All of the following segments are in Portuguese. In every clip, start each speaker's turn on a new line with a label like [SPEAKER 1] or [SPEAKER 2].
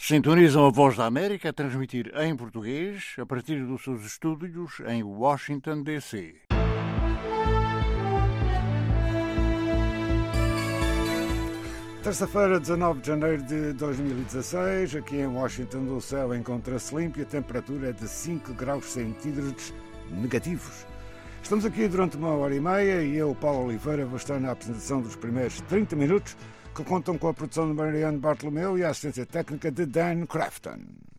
[SPEAKER 1] Sintonizam a Voz da América a transmitir em português a partir dos seus estúdios em Washington, D.C. Terça-feira, 19 de janeiro de 2016, aqui em Washington o céu encontra-se limpo e a temperatura é de 5 graus centígrados negativos. Estamos aqui durante 1h30 e eu, Paulo Oliveira, vou estar na apresentação dos primeiros 30 minutos, que contam com a produção de Mariane Bartolomeu e a assistência técnica de Dan Crafton.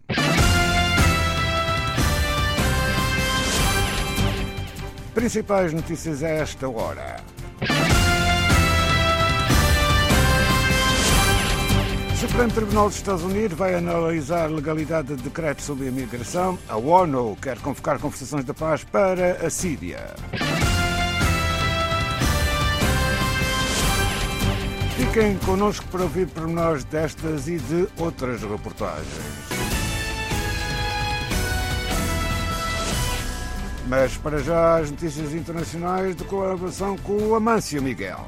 [SPEAKER 1] Principais notícias a esta hora. O Supremo Tribunal dos Estados Unidos vai analisar a legalidade de decretos sobre a imigração. A ONU quer convocar conversações de paz para a Síria. Fiquem connosco para ouvir pormenores destas e de outras reportagens. Mas para já as notícias internacionais de colaboração com o Amâncio Miguel.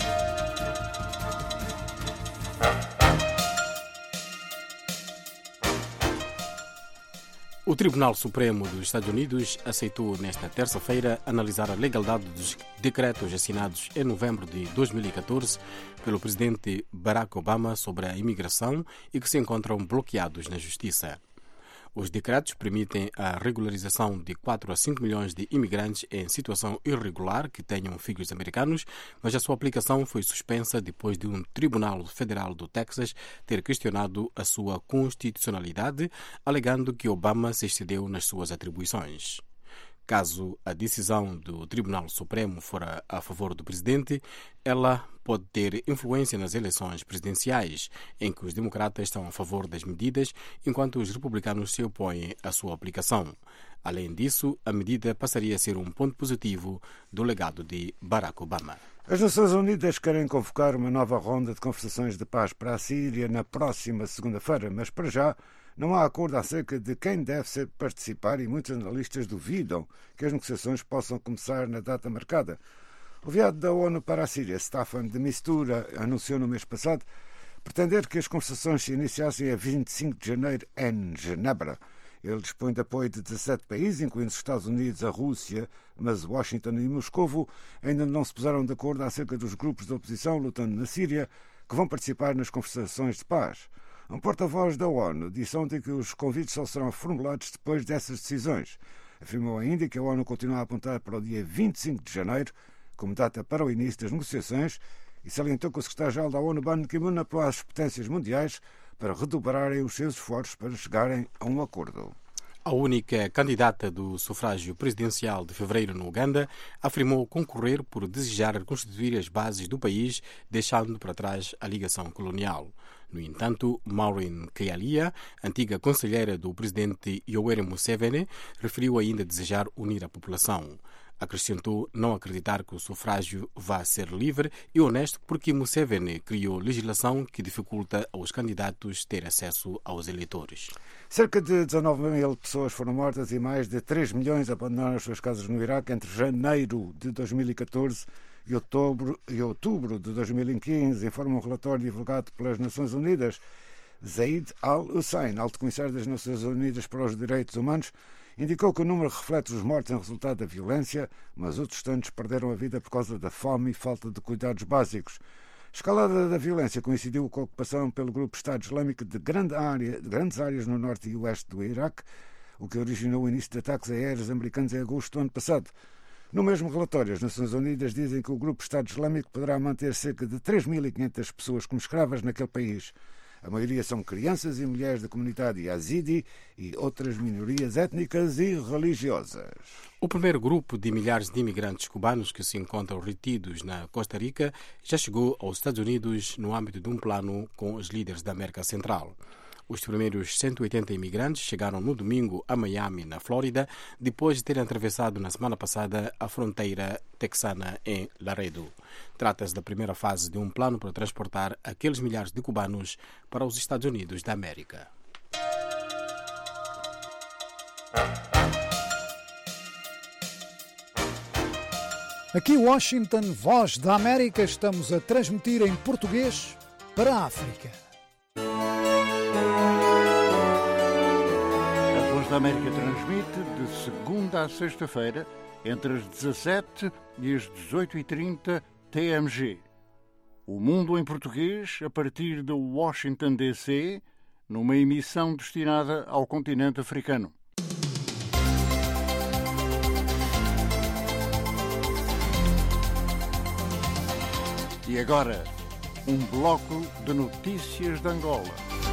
[SPEAKER 2] O Tribunal Supremo dos Estados Unidos aceitou nesta terça-feira analisar a legalidade dos decretos assinados em novembro de 2014 pelo presidente Barack Obama sobre a imigração e que se encontram bloqueados na Justiça. Os decretos permitem a regularização de 4 a 5 milhões de imigrantes em situação irregular que tenham filhos americanos, mas a sua aplicação foi suspensa depois de um tribunal federal do Texas ter questionado a sua constitucionalidade, alegando que Obama se excedeu nas suas atribuições. Caso a decisão do Tribunal Supremo for a favor do presidente, ela pode ter influência nas eleições presidenciais, em que os democratas estão a favor das medidas, enquanto os republicanos se opõem à sua aplicação. Além disso, a medida passaria a ser um ponto positivo do legado de Barack Obama.
[SPEAKER 1] As Nações Unidas querem convocar uma nova ronda de conversações de paz para a Síria na próxima segunda-feira, mas para já não há acordo acerca de quem deve participar e muitos analistas duvidam que as negociações possam começar na data marcada. O enviado da ONU para a Síria, Staffan de Mistura, anunciou no mês passado pretender que as conversações se iniciassem a 25 de janeiro em Genebra. Ele dispõe de apoio de 17 países, incluindo os Estados Unidos, a Rússia, mas Washington e Moscovo ainda não se puseram de acordo acerca dos grupos de oposição lutando na Síria que vão participar nas conversações de paz. Um porta-voz da ONU disse ontem que os convites só serão formulados depois dessas decisões. Afirmou ainda que a ONU continua a apontar para o dia 25 de janeiro como data para o início das negociações e salientou que o secretário-geral da ONU, Ban Ki-moon, apelou às potências mundiais para redobrarem os seus esforços para chegarem a um acordo.
[SPEAKER 2] A única candidata do sufrágio presidencial de fevereiro no Uganda afirmou concorrer por desejar reconstituir as bases do país, deixando para trás a ligação colonial. No entanto, Maureen Kyallia, antiga conselheira do presidente Yoweri Museveni, referiu ainda desejar unir a população. Acrescentou não acreditar que o sufrágio vá ser livre e honesto porque Museveni criou legislação que dificulta aos candidatos ter acesso aos eleitores.
[SPEAKER 1] Cerca de 19 mil pessoas foram mortas e mais de 3 milhões abandonaram as suas casas no Iraque entre janeiro de 2014 e outubro de 2015, informa um relatório divulgado pelas Nações Unidas. Zaid al-Hussein, alto comissário das Nações Unidas para os Direitos Humanos, indicou que o número reflete os mortos em resultado da violência, mas outros tantos perderam a vida por causa da fome e falta de cuidados básicos. A escalada da violência coincidiu com a ocupação pelo grupo Estado Islâmico de grandes áreas no norte e oeste do Iraque, o que originou o início de ataques aéreos americanos em agosto do ano passado. No mesmo relatório, as Nações Unidas dizem que o grupo Estado Islâmico poderá manter cerca de 3.500 pessoas como escravas naquele país. A maioria são crianças e mulheres da comunidade yazidi e outras minorias étnicas e religiosas.
[SPEAKER 2] O primeiro grupo de milhares de imigrantes cubanos que se encontram retidos na Costa Rica já chegou aos Estados Unidos no âmbito de um plano com os líderes da América Central. Os primeiros 180 imigrantes chegaram no domingo a Miami, na Flórida, depois de terem atravessado na semana passada a fronteira texana em Laredo. Trata-se da primeira fase de um plano para transportar aqueles milhares de cubanos para os Estados Unidos da América.
[SPEAKER 3] Aqui Washington, Voz da América, estamos a transmitir em português para a África.
[SPEAKER 4] da América transmite de segunda a sexta-feira, entre as 17 e as 18h30 TMG. O Mundo em Português, a partir de Washington, D.C., numa emissão destinada ao continente africano. E agora, um bloco de notícias de Angola.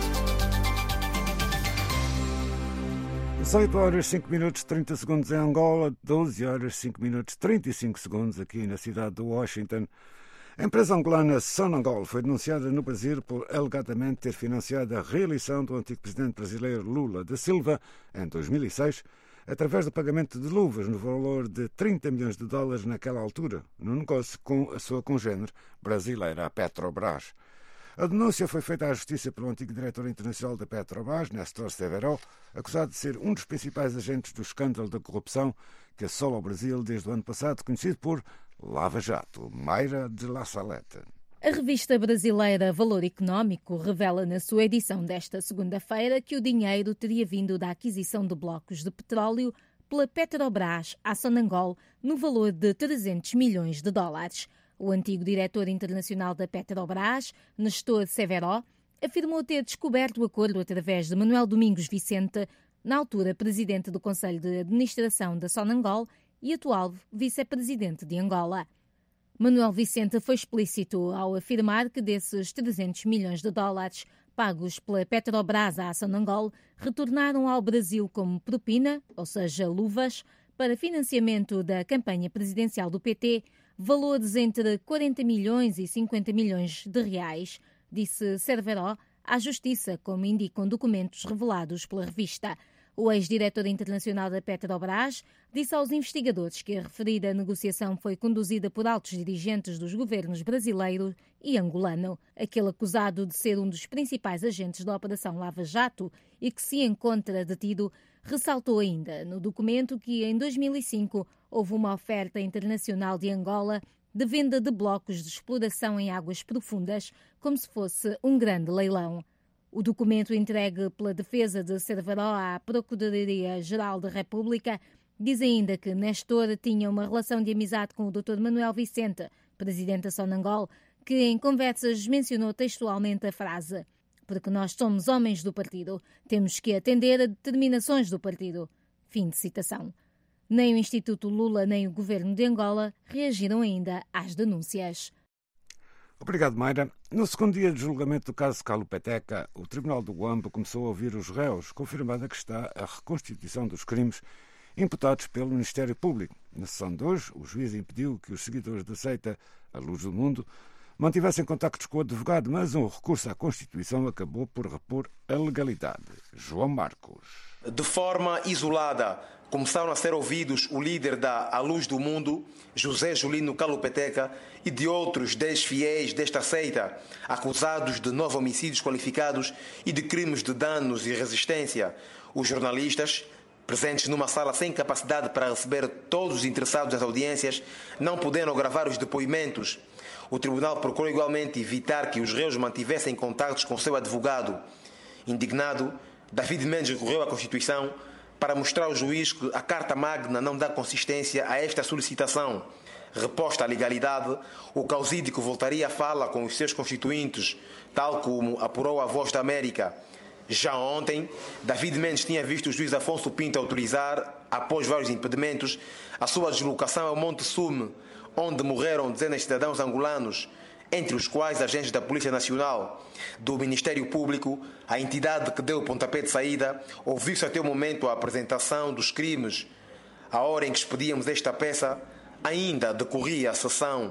[SPEAKER 1] 18 horas 5 minutos 30 segundos em Angola, 12 horas 5 minutos 35 segundos aqui na cidade de Washington. A empresa angolana Sonangol foi denunciada no Brasil por alegadamente ter financiado a reeleição do antigo presidente brasileiro Lula da Silva em 2006, através do pagamento de luvas no valor de 30 milhões de dólares naquela altura, no negócio com a sua congênere brasileira, a Petrobras. A denúncia foi feita à Justiça pelo antigo diretor internacional da Petrobras, Néstor Severo, acusado de ser um dos principais agentes do escândalo da corrupção que assola o Brasil desde o ano passado, conhecido por Lava Jato. Mayra de La Saleta.
[SPEAKER 5] A revista brasileira Valor Económico revela na sua edição desta segunda-feira que o dinheiro teria vindo da aquisição de blocos de petróleo pela Petrobras à Sonangol no valor de 300 milhões de dólares. O antigo diretor internacional da Petrobras, Néstor Severo, afirmou ter descoberto o acordo através de Manuel Domingos Vicente, na altura presidente do Conselho de Administração da Sonangol e atual vice-presidente de Angola. Manuel Vicente foi explícito ao afirmar que desses 300 milhões de dólares pagos pela Petrobras à Sonangol retornaram ao Brasil como propina, ou seja, luvas, para financiamento da campanha presidencial do PT, valores entre 40 milhões e 50 milhões de reais, disse Severo à Justiça, como indicam documentos revelados pela revista. O ex-diretor internacional da Petrobras disse aos investigadores que a referida negociação foi conduzida por altos dirigentes dos governos brasileiro e angolano. Aquele acusado de ser um dos principais agentes da Operação Lava Jato e que se encontra detido, ressaltou ainda no documento que em 2005 houve uma oferta internacional de Angola de venda de blocos de exploração em águas profundas, como se fosse um grande leilão. O documento entregue pela defesa de Severo à Procuradoria-Geral da República diz ainda que Néstor tinha uma relação de amizade com o Dr. Manuel Vicente, presidente da Sonangol, que em conversas mencionou textualmente a frase: "Porque nós somos homens do partido, temos que atender a determinações do partido." Fim de citação. Nem o Instituto Lula nem o governo de Angola reagiram ainda às denúncias.
[SPEAKER 1] Obrigado, Mayra. No segundo dia de julgamento do caso Calupeteca, o Tribunal do Huambo começou a ouvir os réus, confirmada que está a reconstituição dos crimes imputados pelo Ministério Público. Na sessão de hoje, o juiz impediu que os seguidores da seita A Luz do Mundo mantivessem contactos com o advogado, mas um recurso à Constituição acabou por repor a legalidade. João Marcos.
[SPEAKER 6] De forma isolada, começaram a ser ouvidos o líder da A Luz do Mundo, José Julino Calupeteca, e de outros 10 fiéis desta seita, acusados de 9 homicídios qualificados e de crimes de danos e resistência. Os jornalistas, presentes numa sala sem capacidade para receber todos os interessados nas audiências, não puderam gravar os depoimentos. O tribunal procurou igualmente evitar que os réus mantivessem contactos com seu advogado. Indignado, David Mendes recorreu à Constituição para mostrar ao juiz que a Carta Magna não dá consistência a esta solicitação. Reposta à legalidade, o causídico voltaria à fala com os seus constituintes, tal como apurou a Voz da América. Já ontem, David Mendes tinha visto o juiz Afonso Pinto autorizar, após vários impedimentos, a sua deslocação ao Monte Sume, onde morreram dezenas de cidadãos angolanos, entre os quais agentes da Polícia Nacional. Do Ministério Público, a entidade que deu o pontapé de saída, ouviu-se até o momento a apresentação dos crimes. A hora em que expedíamos esta peça, ainda decorria a sessão.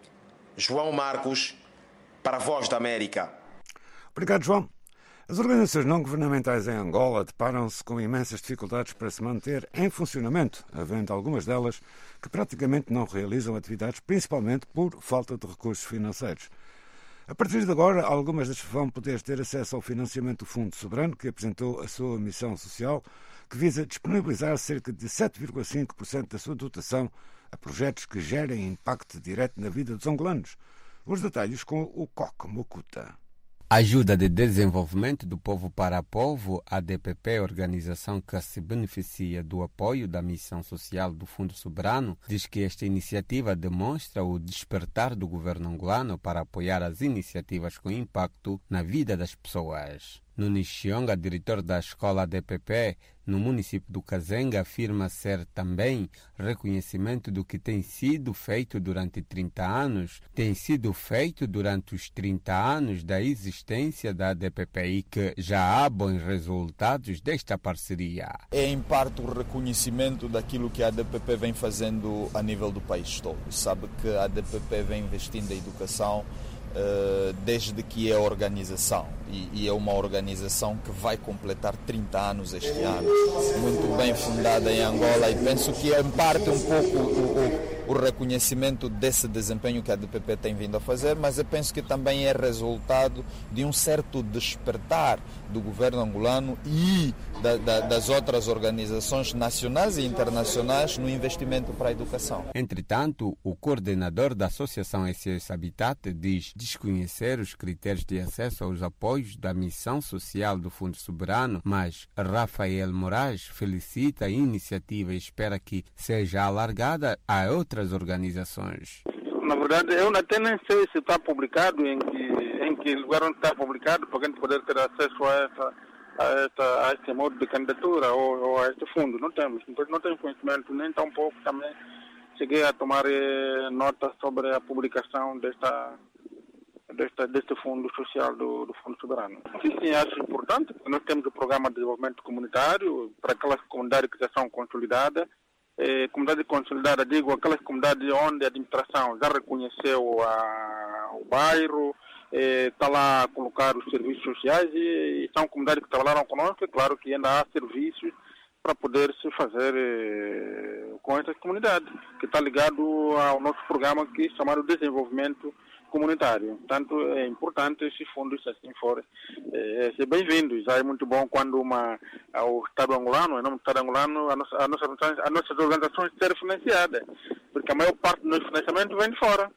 [SPEAKER 6] João Marcos, para a Voz da América.
[SPEAKER 1] Obrigado, João. As organizações não-governamentais em Angola deparam-se com imensas dificuldades para se manter em funcionamento, havendo algumas delas que praticamente não realizam atividades, principalmente por falta de recursos financeiros. A partir de agora, algumas destas vão poder ter acesso ao financiamento do Fundo Soberano, que apresentou a sua missão social, que visa disponibilizar cerca de 7,5% da sua dotação a projetos que gerem impacto direto na vida dos angolanos. Os detalhes com o Coque Mocuta.
[SPEAKER 7] Ajuda de Desenvolvimento do Povo para Povo, ADPP, organização que se beneficia do apoio da missão social do Fundo Soberano, diz que esta iniciativa demonstra o despertar do governo angolano para apoiar as iniciativas com impacto na vida das pessoas. Nunes Chionga, diretor da escola ADPP no município do Kazenga, afirma ser também reconhecimento do que tem sido feito durante 30 anos, tem sido feito durante os 30 anos da existência da ADPP e que já há bons resultados desta parceria.
[SPEAKER 8] É em parte o reconhecimento daquilo que a ADPP vem fazendo a nível do país todo. Sabe que a ADPP vem investindo em educação desde que é organização e é uma organização que vai completar 30 anos este ano, muito bem fundada em Angola, e penso que é em parte um pouco o reconhecimento desse desempenho que a ADPP tem vindo a fazer, mas eu penso que também é resultado de um certo despertar do governo angolano e das outras organizações nacionais e internacionais no investimento para a educação.
[SPEAKER 7] Entretanto, o coordenador da Associação SOS Habitat diz desconhecer os critérios de acesso aos apoios da missão social do Fundo Soberano, mas Rafael Moraes felicita a iniciativa e espera que seja alargada a outras organizações.
[SPEAKER 9] Na verdade, eu até nem sei se está publicado, em que lugar onde está publicado, para a gente poder ter acesso a este modo de candidatura ou a este fundo. Não temos, não tenho conhecimento, nem tão pouco também cheguei a tomar nota sobre a publicação deste fundo social do Fundo Soberano. Sim, acho importante, porque nós temos o programa de desenvolvimento comunitário para aquelas comunidades que já são consolidadas. Comunidade consolidada, digo, aquelas comunidades onde a administração já reconheceu o bairro, está lá a colocar os serviços sociais e são comunidades que trabalharam conosco, é claro que ainda há serviços para poder se fazer com essas comunidades, que está ligado ao nosso programa que é chamado Desenvolvimento Comunitário. Portanto, é importante esse fundo, se assim for, ser bem-vindo. Já é muito bom quando o Estado angolano, em nome do Estado angolano, as nossas organizações serem financiadas, porque a maior parte do nosso financiamento vem de fora,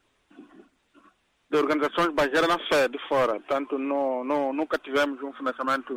[SPEAKER 9] de organizações baseadas na fé de fora. Portanto, nunca tivemos um financiamento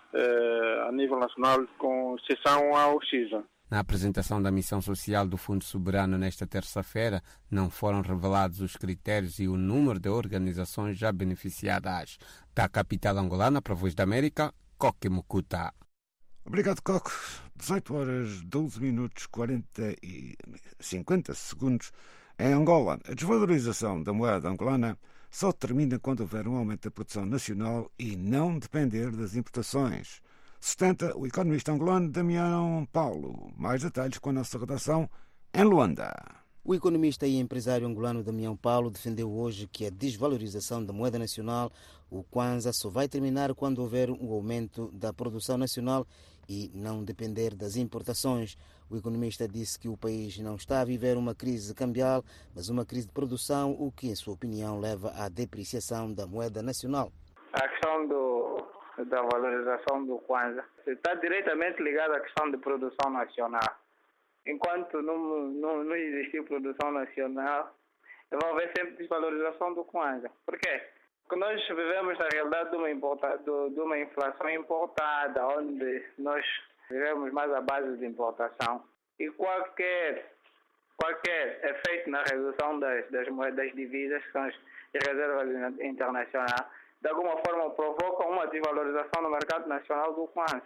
[SPEAKER 9] a nível nacional, com exceção ao CISA.
[SPEAKER 7] Na apresentação da missão social do Fundo Soberano nesta terça-feira, não foram revelados os critérios e o número de organizações já beneficiadas. Da capital angolana, para a Voz da América, Coque Mucuta.
[SPEAKER 1] Obrigado, Coque. 18 horas, 12 minutos, 40 e 50 segundos. Em Angola, a desvalorização da moeda angolana só termina quando houver um aumento da produção nacional e não depender das importações. Sustenta o economista angolano Damião Paulo. Mais detalhes com a nossa redação em Luanda.
[SPEAKER 10] O economista e empresário angolano Damião Paulo defendeu hoje que a desvalorização da moeda nacional, o Kwanza, só vai terminar quando houver um aumento da produção nacional e não depender das importações. O economista disse que o país não está a viver uma crise cambial, mas uma crise de produção, o que, em sua opinião, leva à depreciação da moeda nacional.
[SPEAKER 11] A questão da valorização do Kwanza está diretamente ligada à questão de produção nacional. Enquanto não existir produção nacional, vai haver sempre desvalorização do Kwanza. Por quê? Porque nós vivemos na realidade de uma inflação importada, onde nós vivemos mais à base de importação. E qualquer efeito na redução das divisas, que são as reservas internacionais, de alguma forma provoca uma desvalorização no mercado nacional do Kwanza.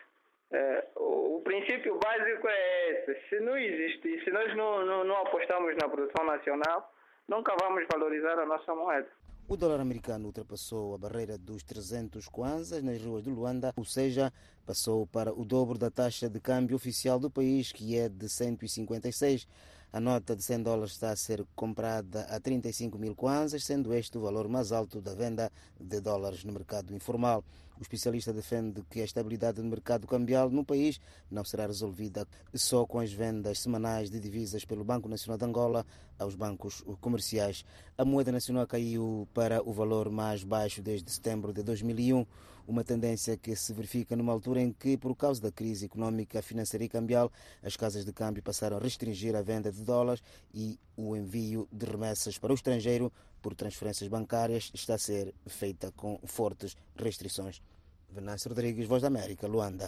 [SPEAKER 11] O princípio básico é esse. Se não existe, se nós não apostamos na produção nacional, nunca vamos valorizar a nossa moeda.
[SPEAKER 10] O dólar americano ultrapassou a barreira dos 300 kwanzas nas ruas de Luanda, ou seja, passou para o dobro da taxa de câmbio oficial do país, que é de 156. A nota de $100 está a ser comprada a 35 mil kwanzas, sendo este o valor mais alto da venda de dólares no mercado informal. O especialista defende que a estabilidade do mercado cambial no país não será resolvida só com as vendas semanais de divisas pelo Banco Nacional de Angola aos bancos comerciais. A moeda nacional caiu para o valor mais baixo desde setembro de 2001, uma tendência que se verifica numa altura em que, por causa da crise económica, financeira e cambial, as casas de câmbio passaram a restringir a venda de dólares e o envio de remessas para o estrangeiro por transferências bancárias está a ser feita com fortes restrições. Venâncio Rodrigues, Voz da América, Luanda.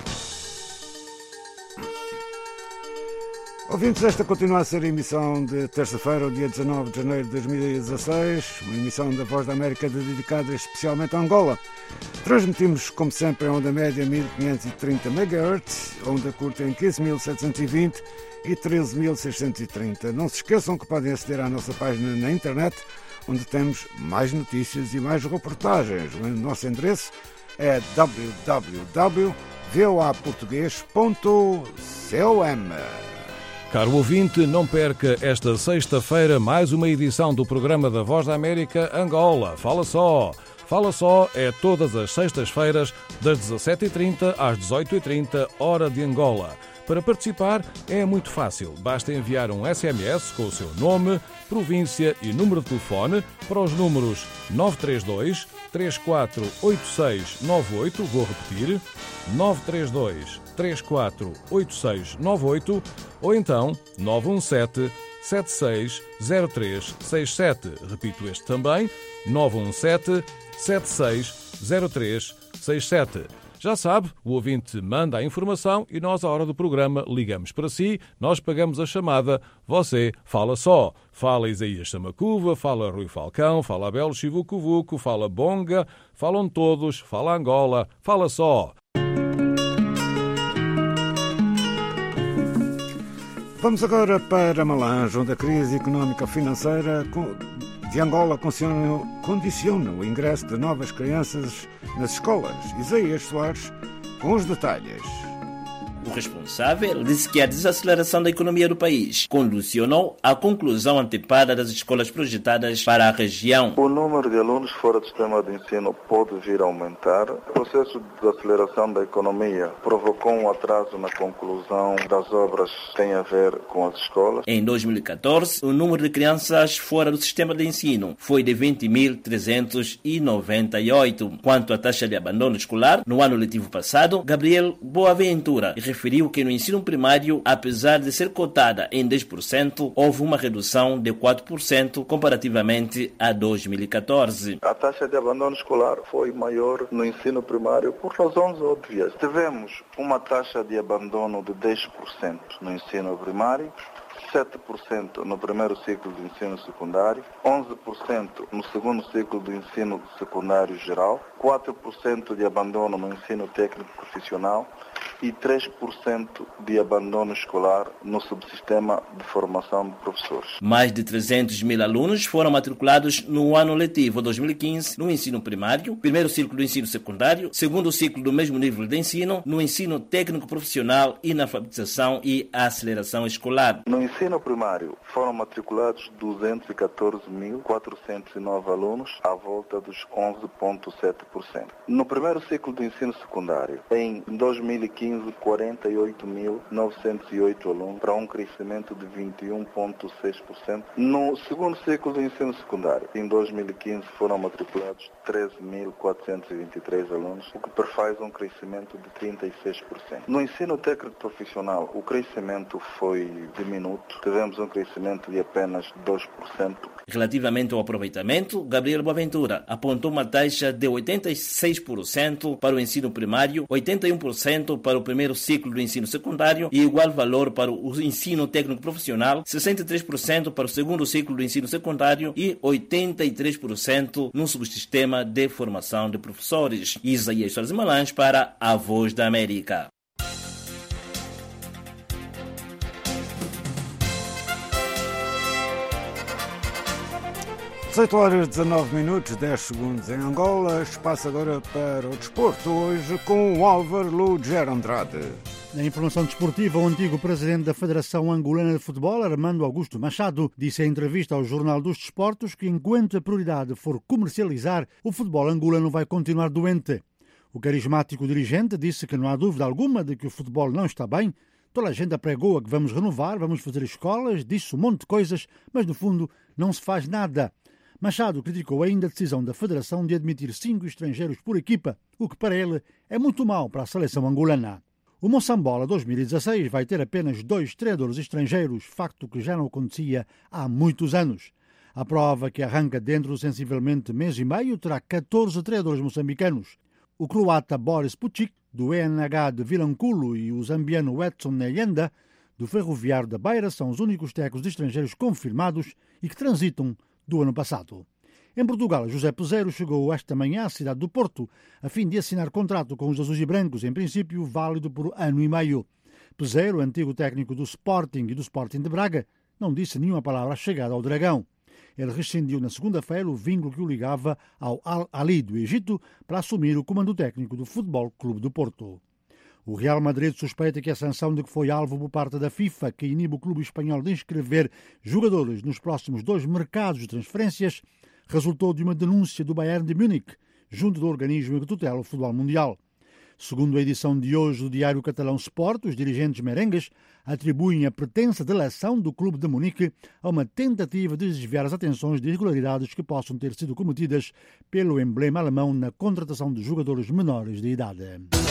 [SPEAKER 1] Ouvintes, esta continua a ser a emissão de terça-feira, o dia 19 de janeiro de 2016, uma emissão da Voz da América dedicada especialmente a Angola. Transmitimos, como sempre, em onda média 1530 MHz, onda curta em 15.720 e 13.630. Não se esqueçam que podem aceder à nossa página na internet, onde temos mais notícias e mais reportagens. O nosso endereço é www.voaportugues.com.
[SPEAKER 12] Caro ouvinte, não perca esta sexta-feira mais uma edição do programa da Voz da América Angola. Fala só! Fala só é todas as sextas-feiras, das 17h30 às 18h30, hora de Angola. Para participar é muito fácil. Basta enviar um SMS com o seu nome, província e número de telefone para os números 932 348698, vou repetir, 932 348698, ou então 917 760367. Repito este também, 917 760367. Já sabe, o ouvinte manda a informação e nós, à hora do programa, ligamos para si, nós pagamos a chamada, você fala só. Fala Isaías Samacuva, fala Rui Falcão, fala Abel Chivucuvuco, fala Bonga, falam todos, fala Angola, fala só.
[SPEAKER 1] Vamos agora para Malange, onde a crise económico-financeira de Angola condiciona o ingresso de novas crianças nas escolas. Isaías Soares com os detalhes.
[SPEAKER 13] O responsável disse que a desaceleração da economia do país condicionou a conclusão antecipada das escolas projetadas para a região.
[SPEAKER 14] O número de alunos fora do sistema de ensino pode vir a aumentar. O processo de desaceleração da economia provocou um atraso na conclusão das obras que têm a ver com as escolas.
[SPEAKER 13] Em 2014, o número de crianças fora do sistema de ensino foi de 20.398. Quanto à taxa de abandono escolar, no ano letivo passado, Gabriel Boaventura referiu que no ensino primário, apesar de ser cotada em 10%, houve uma redução de 4% comparativamente a 2014.
[SPEAKER 14] A taxa de abandono escolar foi maior no ensino primário por razões óbvias. Tivemos uma taxa de abandono de 10% no ensino primário, 7% no primeiro ciclo do ensino secundário, 11% no segundo ciclo do ensino secundário geral, 4% de abandono no ensino técnico profissional e 3% de abandono escolar no subsistema de formação de professores.
[SPEAKER 13] Mais de 300 mil alunos foram matriculados no ano letivo 2015 no ensino primário, primeiro ciclo do ensino secundário, segundo ciclo do mesmo nível de ensino, no ensino técnico profissional e na alfabetização e aceleração escolar.
[SPEAKER 14] No ensino primário foram matriculados 214.409 alunos, à volta dos 11,7%. No primeiro ciclo do ensino secundário, em 2015, 48.908 alunos, para um crescimento de 21,6%. No segundo ciclo do ensino secundário, em 2015, foram matriculados 13.423 alunos, o que prefaz um crescimento de 36%. No ensino técnico profissional, o crescimento foi diminuto. Tivemos um crescimento de apenas 2%.
[SPEAKER 13] Relativamente ao aproveitamento, Gabriel Boaventura apontou uma taxa de 86% para o ensino primário, 81% para o primeiro ciclo do ensino secundário e igual valor para o ensino técnico profissional, 63% para o segundo ciclo do ensino secundário e 83% no subsistema de formação de professores. Isaías Soares Malange para a Voz da América.
[SPEAKER 1] 18 horas 19 minutos, 10 segundos em Angola. Espaço agora para o desporto, hoje com o Álvaro Luger Andrade.
[SPEAKER 15] Na informação desportiva, o antigo presidente da Federação Angolana de Futebol, Armando Augusto Machado, disse em entrevista ao Jornal dos Desportos que enquanto a prioridade for comercializar, o futebol angolano vai continuar doente. O carismático dirigente disse que não há dúvida alguma de que o futebol não está bem. Toda a gente apregoa que vamos renovar, vamos fazer escolas, disse um monte de coisas, mas no fundo não se faz nada. Machado criticou ainda a decisão da Federação de admitir 5 estrangeiros por equipa, o que para ele é muito mau para a seleção angolana. O Moçambola 2016 vai ter apenas 2 treinadores estrangeiros, facto que já não acontecia há muitos anos. A prova, que arranca dentro de sensivelmente mês e meio, terá 14 treinadores moçambicanos. O croata Boris Pucic, do ENH de Vilanculo, e o zambiano Edson Neyenda, do Ferroviário da Beira, são os únicos técnicos de estrangeiros confirmados e que transitam do ano passado. Em Portugal, José Peseiro chegou esta manhã à cidade do Porto, a fim de assinar contrato com os azuis e brancos, em princípio válido por ano e meio. Peseiro, antigo técnico do Sporting e do Sporting de Braga, não disse nenhuma palavra à chegada ao Dragão. Ele rescindiu na segunda-feira o vínculo que o ligava ao Al-Ahly do Egito para assumir o comando técnico do Futebol Clube do Porto. O Real Madrid suspeita que a sanção de que foi alvo por parte da FIFA, que inibe o clube espanhol de inscrever jogadores nos próximos 2 mercados de transferências, resultou de uma denúncia do Bayern de Munique, junto do organismo que tutela o futebol mundial. Segundo a edição de hoje do diário catalão Sport, os dirigentes merengues atribuem a pretensa delação do clube de Munique a uma tentativa de desviar as atenções de irregularidades que possam ter sido cometidas pelo emblema alemão na contratação de jogadores menores de idade.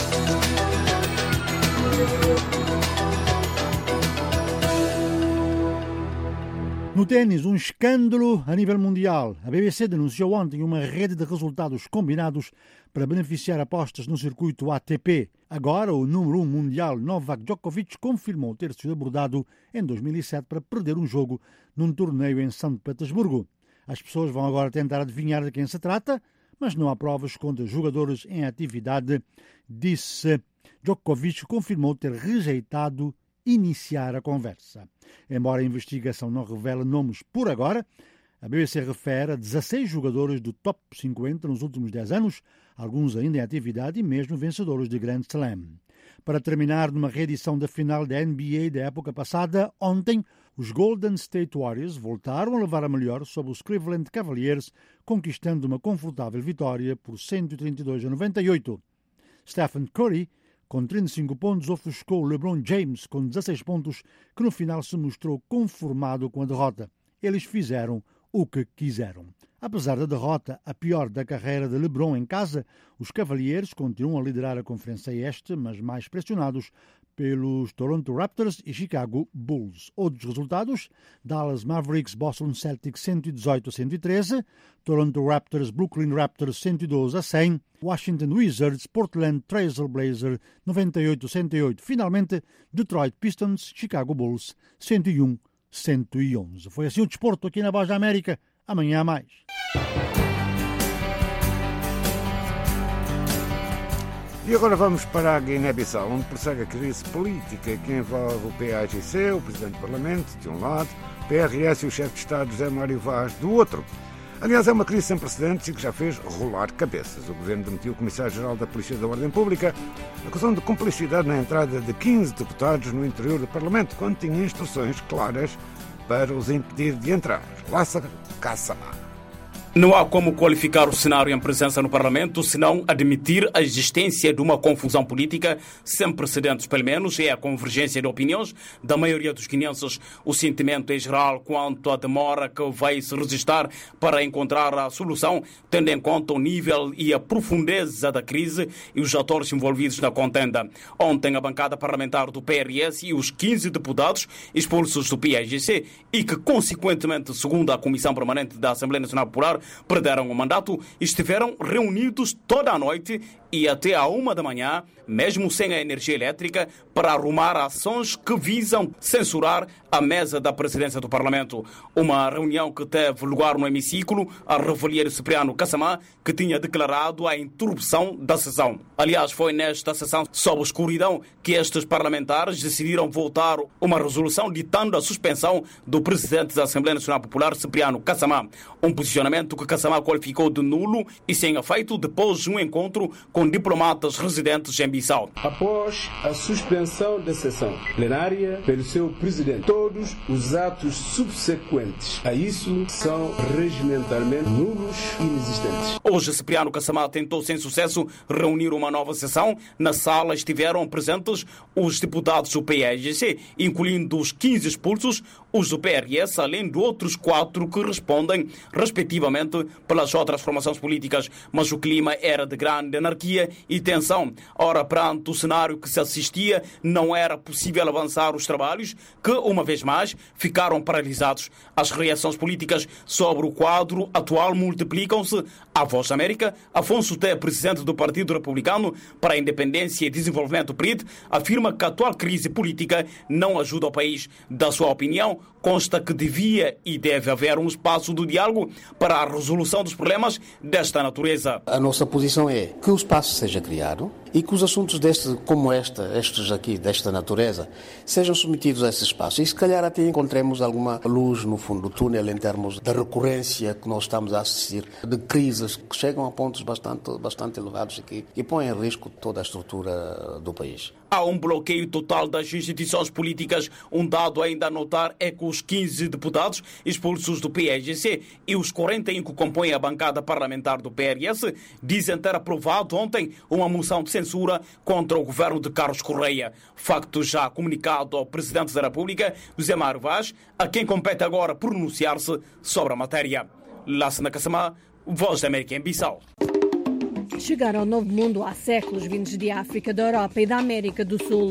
[SPEAKER 15] No ténis, um escândalo a nível mundial. A BBC denunciou ontem uma rede de resultados combinados para beneficiar apostas no circuito ATP. Agora, o número 1 mundial Novak Djokovic confirmou ter sido abordado em 2007 para perder um jogo num torneio em São Petersburgo. As pessoas vão agora tentar adivinhar de quem se trata, mas não há provas contra jogadores em atividade, disse. Djokovic confirmou ter rejeitado iniciar a conversa. Embora a investigação não revele nomes por agora, a BBC refere a 16 jogadores do top 50 nos últimos 10 anos, alguns ainda em atividade e mesmo vencedores de Grand Slam. Para terminar, numa reedição da final da NBA da época passada, ontem, os Golden State Warriors voltaram a levar a melhor sobre os Cleveland Cavaliers, conquistando uma confortável vitória por 132-98. Stephen Curry, com 35 pontos, ofuscou LeBron James com 16 pontos, que no final se mostrou conformado com a derrota. Eles fizeram o que quiseram. Apesar da derrota, a pior da carreira de LeBron em casa, os Cavaliers continuam a liderar a Conferência Este, mas mais pressionados pelos Toronto Raptors e Chicago Bulls. Outros resultados: Dallas Mavericks, Boston Celtics 118-113, Toronto Raptors, Brooklyn Raptors 112-100, Washington Wizards, Portland Trail Blazers 98-108. Finalmente, Detroit Pistons, Chicago Bulls 101-111. Foi assim o desporto aqui na Voz da América. Amanhã há mais.
[SPEAKER 1] E agora vamos para a Guiné-Bissau, onde prossegue a crise política que envolve o PAGC, o Presidente do Parlamento, de um lado, o PRS e o chefe de Estado, José Mário Vaz, do outro. Aliás, é uma crise sem precedentes e que já fez rolar cabeças. O Governo demitiu o Comissário-Geral da Polícia da Ordem Pública, acusando de cumplicidade na entrada de 15 deputados no interior do Parlamento, quando tinha instruções claras para os impedir de entrar. Laça Caçamá.
[SPEAKER 16] Não há como qualificar o cenário em presença no Parlamento senão admitir a existência de uma confusão política sem precedentes, pelo menos é a convergência de opiniões da maioria dos guineenses. O sentimento é geral quanto à demora que vai se registrar para encontrar a solução, tendo em conta o nível e a profundeza da crise e os atores envolvidos na contenda. Ontem, a bancada parlamentar do PRS e os 15 deputados expulsos do PAGC e que, consequentemente, segundo a Comissão Permanente da Assembleia Nacional Popular, perderam o mandato, estiveram reunidos toda a noite e até à 1 da manhã, mesmo sem a energia elétrica, para arrumar ações que visam censurar a mesa da presidência do Parlamento. Uma reunião que teve lugar no hemiciclo, a revelia de Cipriano Caçamá, que tinha declarado a interrupção da sessão. Aliás, foi nesta sessão sob escuridão que estes parlamentares decidiram votar uma resolução ditando a suspensão do presidente da Assembleia Nacional Popular, Cipriano Caçamá. Um posicionamento que Caçamá qualificou de nulo e sem efeito depois de um encontro com diplomatas residentes em Bissau.
[SPEAKER 17] Após a suspensão da sessão plenária pelo seu presidente, todos os atos subsequentes a isso são regimentalmente nulos e inexistentes.
[SPEAKER 16] Hoje, Cipriano Caçamá tentou sem sucesso reunir uma nova sessão. Na sala estiveram presentes os deputados do PAGC, incluindo os 15 expulsos, os do PRS, além de outros 4 que respondem, respectivamente, pelas outras formações políticas. Mas o clima era de grande anarquia e tensão. Ora, perante o cenário que se assistia, não era possível avançar os trabalhos, que, uma vez mais, ficaram paralisados. As reações políticas sobre o quadro atual multiplicam-se. A Voz da América, Afonso Té, presidente do Partido Republicano para a Independência e Desenvolvimento, PRID, afirma que a atual crise política não ajuda o país. Da sua opinião, consta que devia e deve haver um espaço do diálogo para a resolução dos problemas desta natureza.
[SPEAKER 18] A nossa posição é que o espaço seja criado e que os assuntos estes aqui, desta natureza, sejam submetidos a esse espaço. E se calhar até encontremos alguma luz no fundo do túnel em termos da recorrência que nós estamos a assistir, de crises que chegam a pontos bastante elevados aqui e põem em risco toda a estrutura do país.
[SPEAKER 16] Há um bloqueio total das instituições políticas. Um dado ainda a notar é que os 15 deputados expulsos do PAGC e os 41 que compõem a bancada parlamentar do PRS dizem ter aprovado ontem uma moção de censura contra o governo de Carlos Correia. Facto já comunicado ao Presidente da República, José Mário Vaz, a quem compete agora pronunciar-se sobre a matéria. Lassana Kassamá, Voz da América em Bissau.
[SPEAKER 19] Chegaram ao Novo Mundo há séculos vindos de África, da Europa e da América do Sul.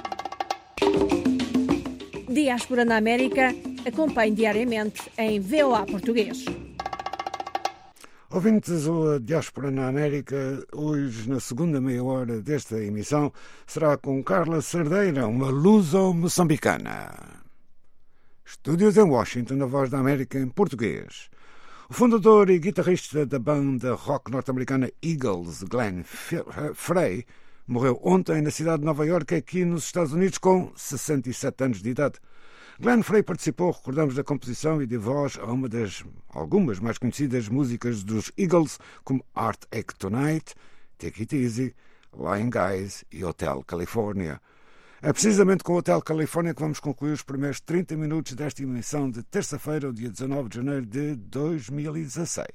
[SPEAKER 19] Diáspora na América, acompanhe diariamente em VOA Português.
[SPEAKER 1] Ouvintes, a Diáspora na América, hoje, na segunda meia hora desta emissão, será com Carla Cerdeira, uma luso-moçambicana. Estúdios em Washington, a Voz da América em português. O fundador e guitarrista da banda rock norte-americana Eagles, Glenn Frey, morreu ontem na cidade de Nova Iorque, aqui nos Estados Unidos, com 67 anos de idade. Glenn Frey participou, recordamos, da composição e de voz a algumas mais conhecidas músicas dos Eagles, como Heartache Tonight, Take It Easy, Lying Guys e Hotel California. É precisamente com o Hotel California que vamos concluir os primeiros 30 minutos desta emissão de terça-feira, o dia 19 de janeiro de 2016.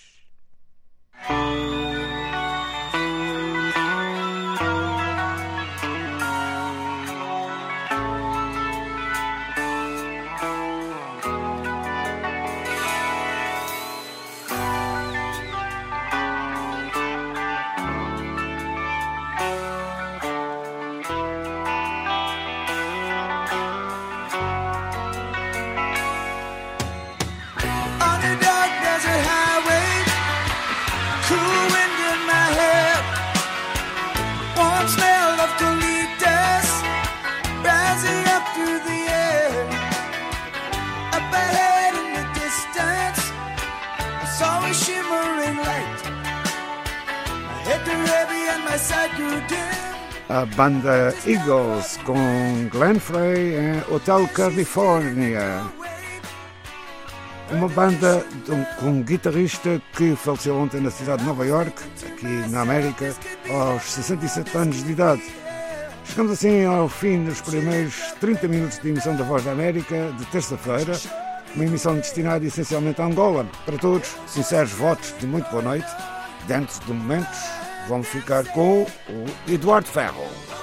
[SPEAKER 1] A banda Eagles com Glenn Frey em Hotel California. Uma banda com um guitarrista que faleceu ontem na cidade de Nova Iorque, aqui na América, aos 67 anos de idade. Chegamos assim ao fim dos primeiros 30 minutos de emissão da Voz da América, de terça-feira. Uma emissão destinada essencialmente a Angola. Para todos, sinceros votos de muito boa noite. Dentro de momentos, vamos ficar com o Eduardo Ferro.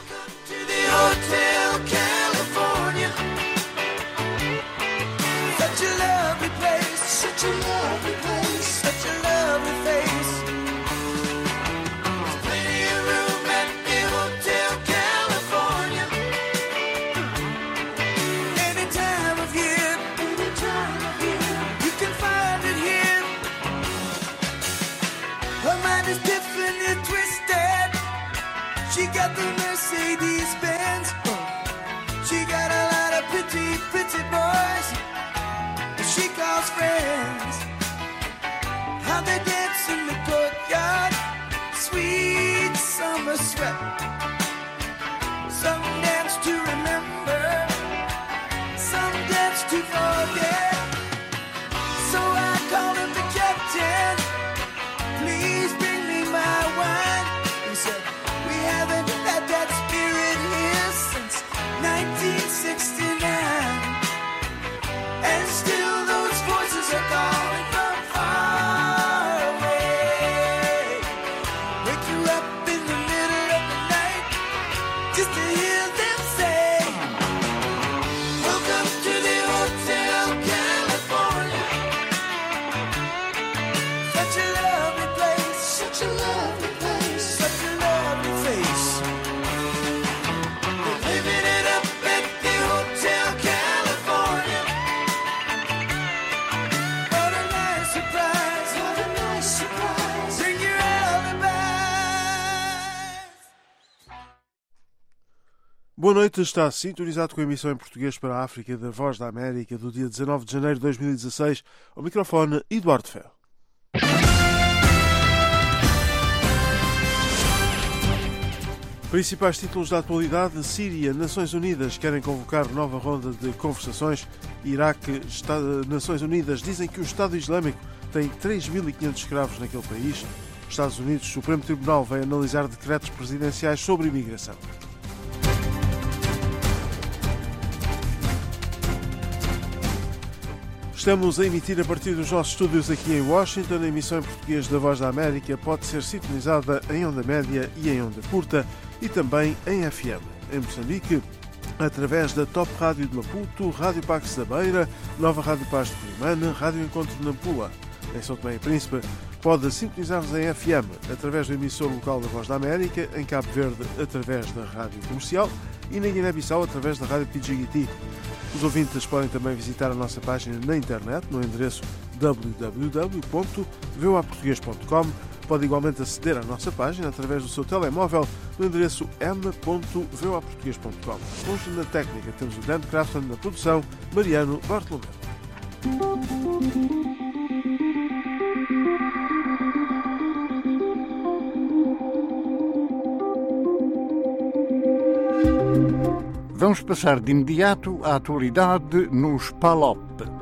[SPEAKER 20] She got the Mercedes-Benz. She got a lot of pretty, pretty boys she calls friends. How they dance in the courtyard, sweet summer sweat. Some dance to remember, some dance to forget. So I called him the captain. Please bring me my wine. He said, we haven't had that spirit here since 1969. And still those voices are calling from far away. Wake you up in the middle of the night just to hear them say, welcome to the hotel.
[SPEAKER 21] Boa noite, está sintonizado com a emissão em português para a África da Voz da América do dia 19 de janeiro de 2016. Ao microfone, Eduardo Ferro. Principais títulos da atualidade: Síria, Nações Unidas querem convocar nova ronda de conversações. Iraque, Nações Unidas dizem que o Estado Islâmico tem 3.500 escravos naquele país. Estados Unidos, Supremo Tribunal vai analisar decretos presidenciais sobre imigração. Estamos a emitir a partir dos nossos estúdios aqui em Washington. A emissão em português da Voz da América pode ser sintonizada em onda média e em onda curta e também em FM. Em Moçambique, através da Top Rádio de Maputo, Rádio Pax da Beira, Nova Rádio Paz de Climane, Rádio Encontro de Nampula. Em São Tomé e Príncipe, pode sintonizar-nos em FM através do emissor local da Voz da América, em Cabo Verde através da Rádio Comercial e na Guiné-Bissau através da Rádio Pidjigiti. Os ouvintes podem também visitar a nossa página na internet no endereço www.voaportugues.com. Pode igualmente aceder à nossa página através do seu telemóvel no endereço m.voaportugues.com. Hoje na técnica temos o Dan Crafton, na produção Mariano Bartolomeu.
[SPEAKER 4] Vamos passar de imediato à atualidade nos PALOP.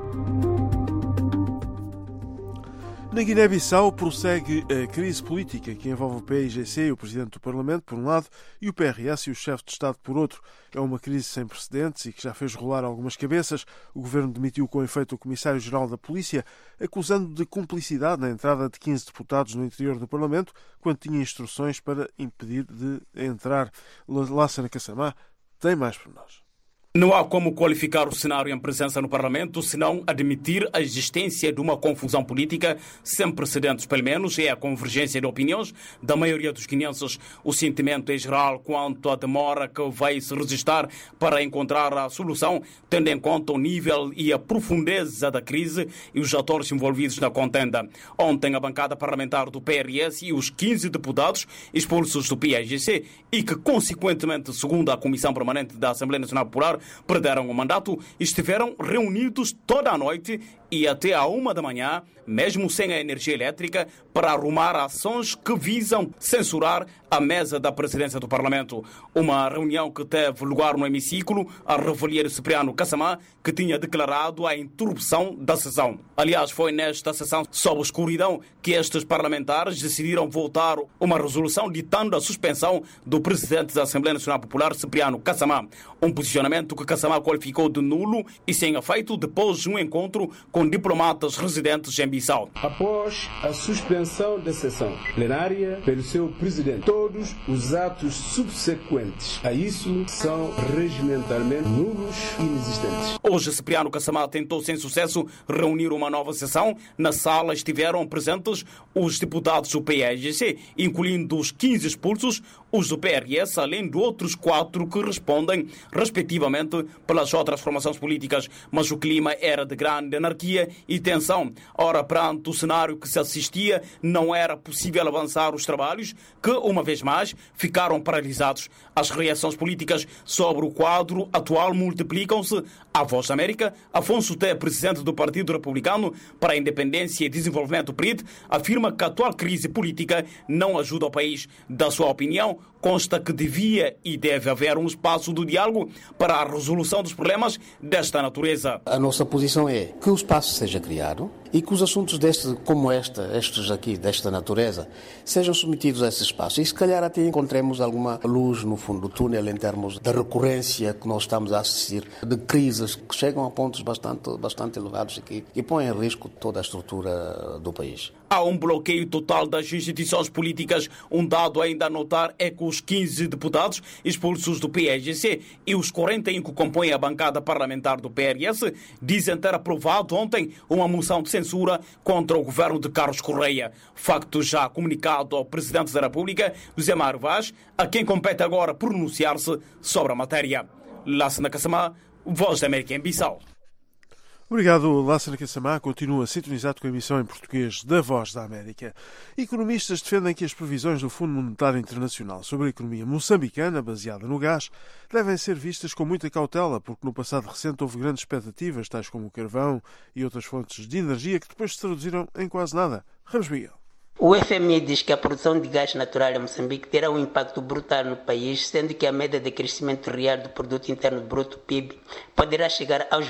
[SPEAKER 21] Na Guiné-Bissau prossegue a crise política que envolve o PAIGC e o Presidente do Parlamento, por um lado, e o PRS e o Chefe de Estado, por outro. É uma crise sem precedentes e que já fez rolar algumas cabeças. O Governo demitiu com efeito o Comissário-Geral da Polícia, acusando de cumplicidade na entrada de 15 deputados no interior do Parlamento, quando tinha instruções para impedir de entrar. Lassana Kassamá tem mais por nós.
[SPEAKER 16] Não há como qualificar o cenário em presença no Parlamento senão admitir a existência de uma confusão política sem precedentes, pelo menos é a convergência de opiniões da maioria dos guineenses. O sentimento é geral quanto à demora que vai se registrar para encontrar a solução, tendo em conta o nível e a profundeza da crise e os atores envolvidos na contenda. Ontem, a bancada parlamentar do PRS e os 15 deputados expulsos do PAIGC e que, consequentemente, segundo a Comissão Permanente da Assembleia Nacional Popular, perderam o mandato, estiveram reunidos toda a noite e até à 1 da manhã, mesmo sem a energia elétrica, para arrumar ações que visam censurar a mesa da presidência do Parlamento. Uma reunião que teve lugar no hemiciclo a revelia Cipriano Kassamá, que tinha declarado a interrupção da sessão. Aliás, foi nesta sessão sob escuridão que estes parlamentares decidiram votar uma resolução ditando a suspensão do presidente da Assembleia Nacional Popular, Cipriano Kassamá. Um posicionamento que Kassamá qualificou de nulo e sem efeito depois de um encontro com diplomatas residentes em Bissau.
[SPEAKER 17] Após a suspensão da sessão plenária pelo seu presidente, todos os atos subsequentes a isso são regimentalmente nulos e inexistentes.
[SPEAKER 16] Hoje, Cipriano Kassamá tentou sem sucesso reunir uma nova sessão. Na sala estiveram presentes os deputados do PAIGC, incluindo os 15 expulsos, os do PRS, além de outros 4 que respondem, respectivamente, pelas outras formações políticas. Mas o clima era de grande anarquia e tensão. Ora, perante o cenário que se assistia, não era possível avançar os trabalhos, que, uma vez mais, ficaram paralisados. As reações políticas sobre o quadro atual multiplicam-se. A Voz da América, Afonso Té, presidente do Partido Republicano para a Independência e Desenvolvimento PRID, afirma que a atual crise política não ajuda o país. Da sua opinião, consta que devia e deve haver um espaço do diálogo para a resolução dos problemas desta natureza.
[SPEAKER 18] A nossa posição é que o espaço seja criado e que os assuntos estes aqui, desta natureza, sejam submetidos a esse espaço. E se calhar até encontremos alguma luz no fundo do túnel em termos da recorrência que nós estamos a assistir, de crises que chegam a pontos bastante elevados aqui e põem em risco toda a estrutura do país.
[SPEAKER 16] Há um bloqueio total das instituições políticas. Um dado ainda a notar é que os 15 deputados expulsos do PAIGC e os 41 que compõem a bancada parlamentar do PRS dizem ter aprovado ontem uma moção de censura contra o governo de Carlos Correia. Facto já comunicado ao Presidente da República, José Mário Vaz, a quem compete agora pronunciar-se sobre a matéria. Lassana Kassamá, Voz da América em Bissau.
[SPEAKER 21] Obrigado, Lázaro Kassamá. Continua sintonizado com a emissão em português da Voz da América. Economistas defendem que as previsões do Fundo Monetário Internacional sobre a economia moçambicana, baseada no gás, devem ser vistas com muita cautela, porque no passado recente houve grandes expectativas, tais como o carvão e outras fontes de energia, que depois se traduziram em quase nada. Ramos Miguel.
[SPEAKER 2] O FMI diz que a produção de gás natural em Moçambique terá um impacto brutal no país, sendo que a média de crescimento real do Produto Interno Bruto, PIB, poderá chegar aos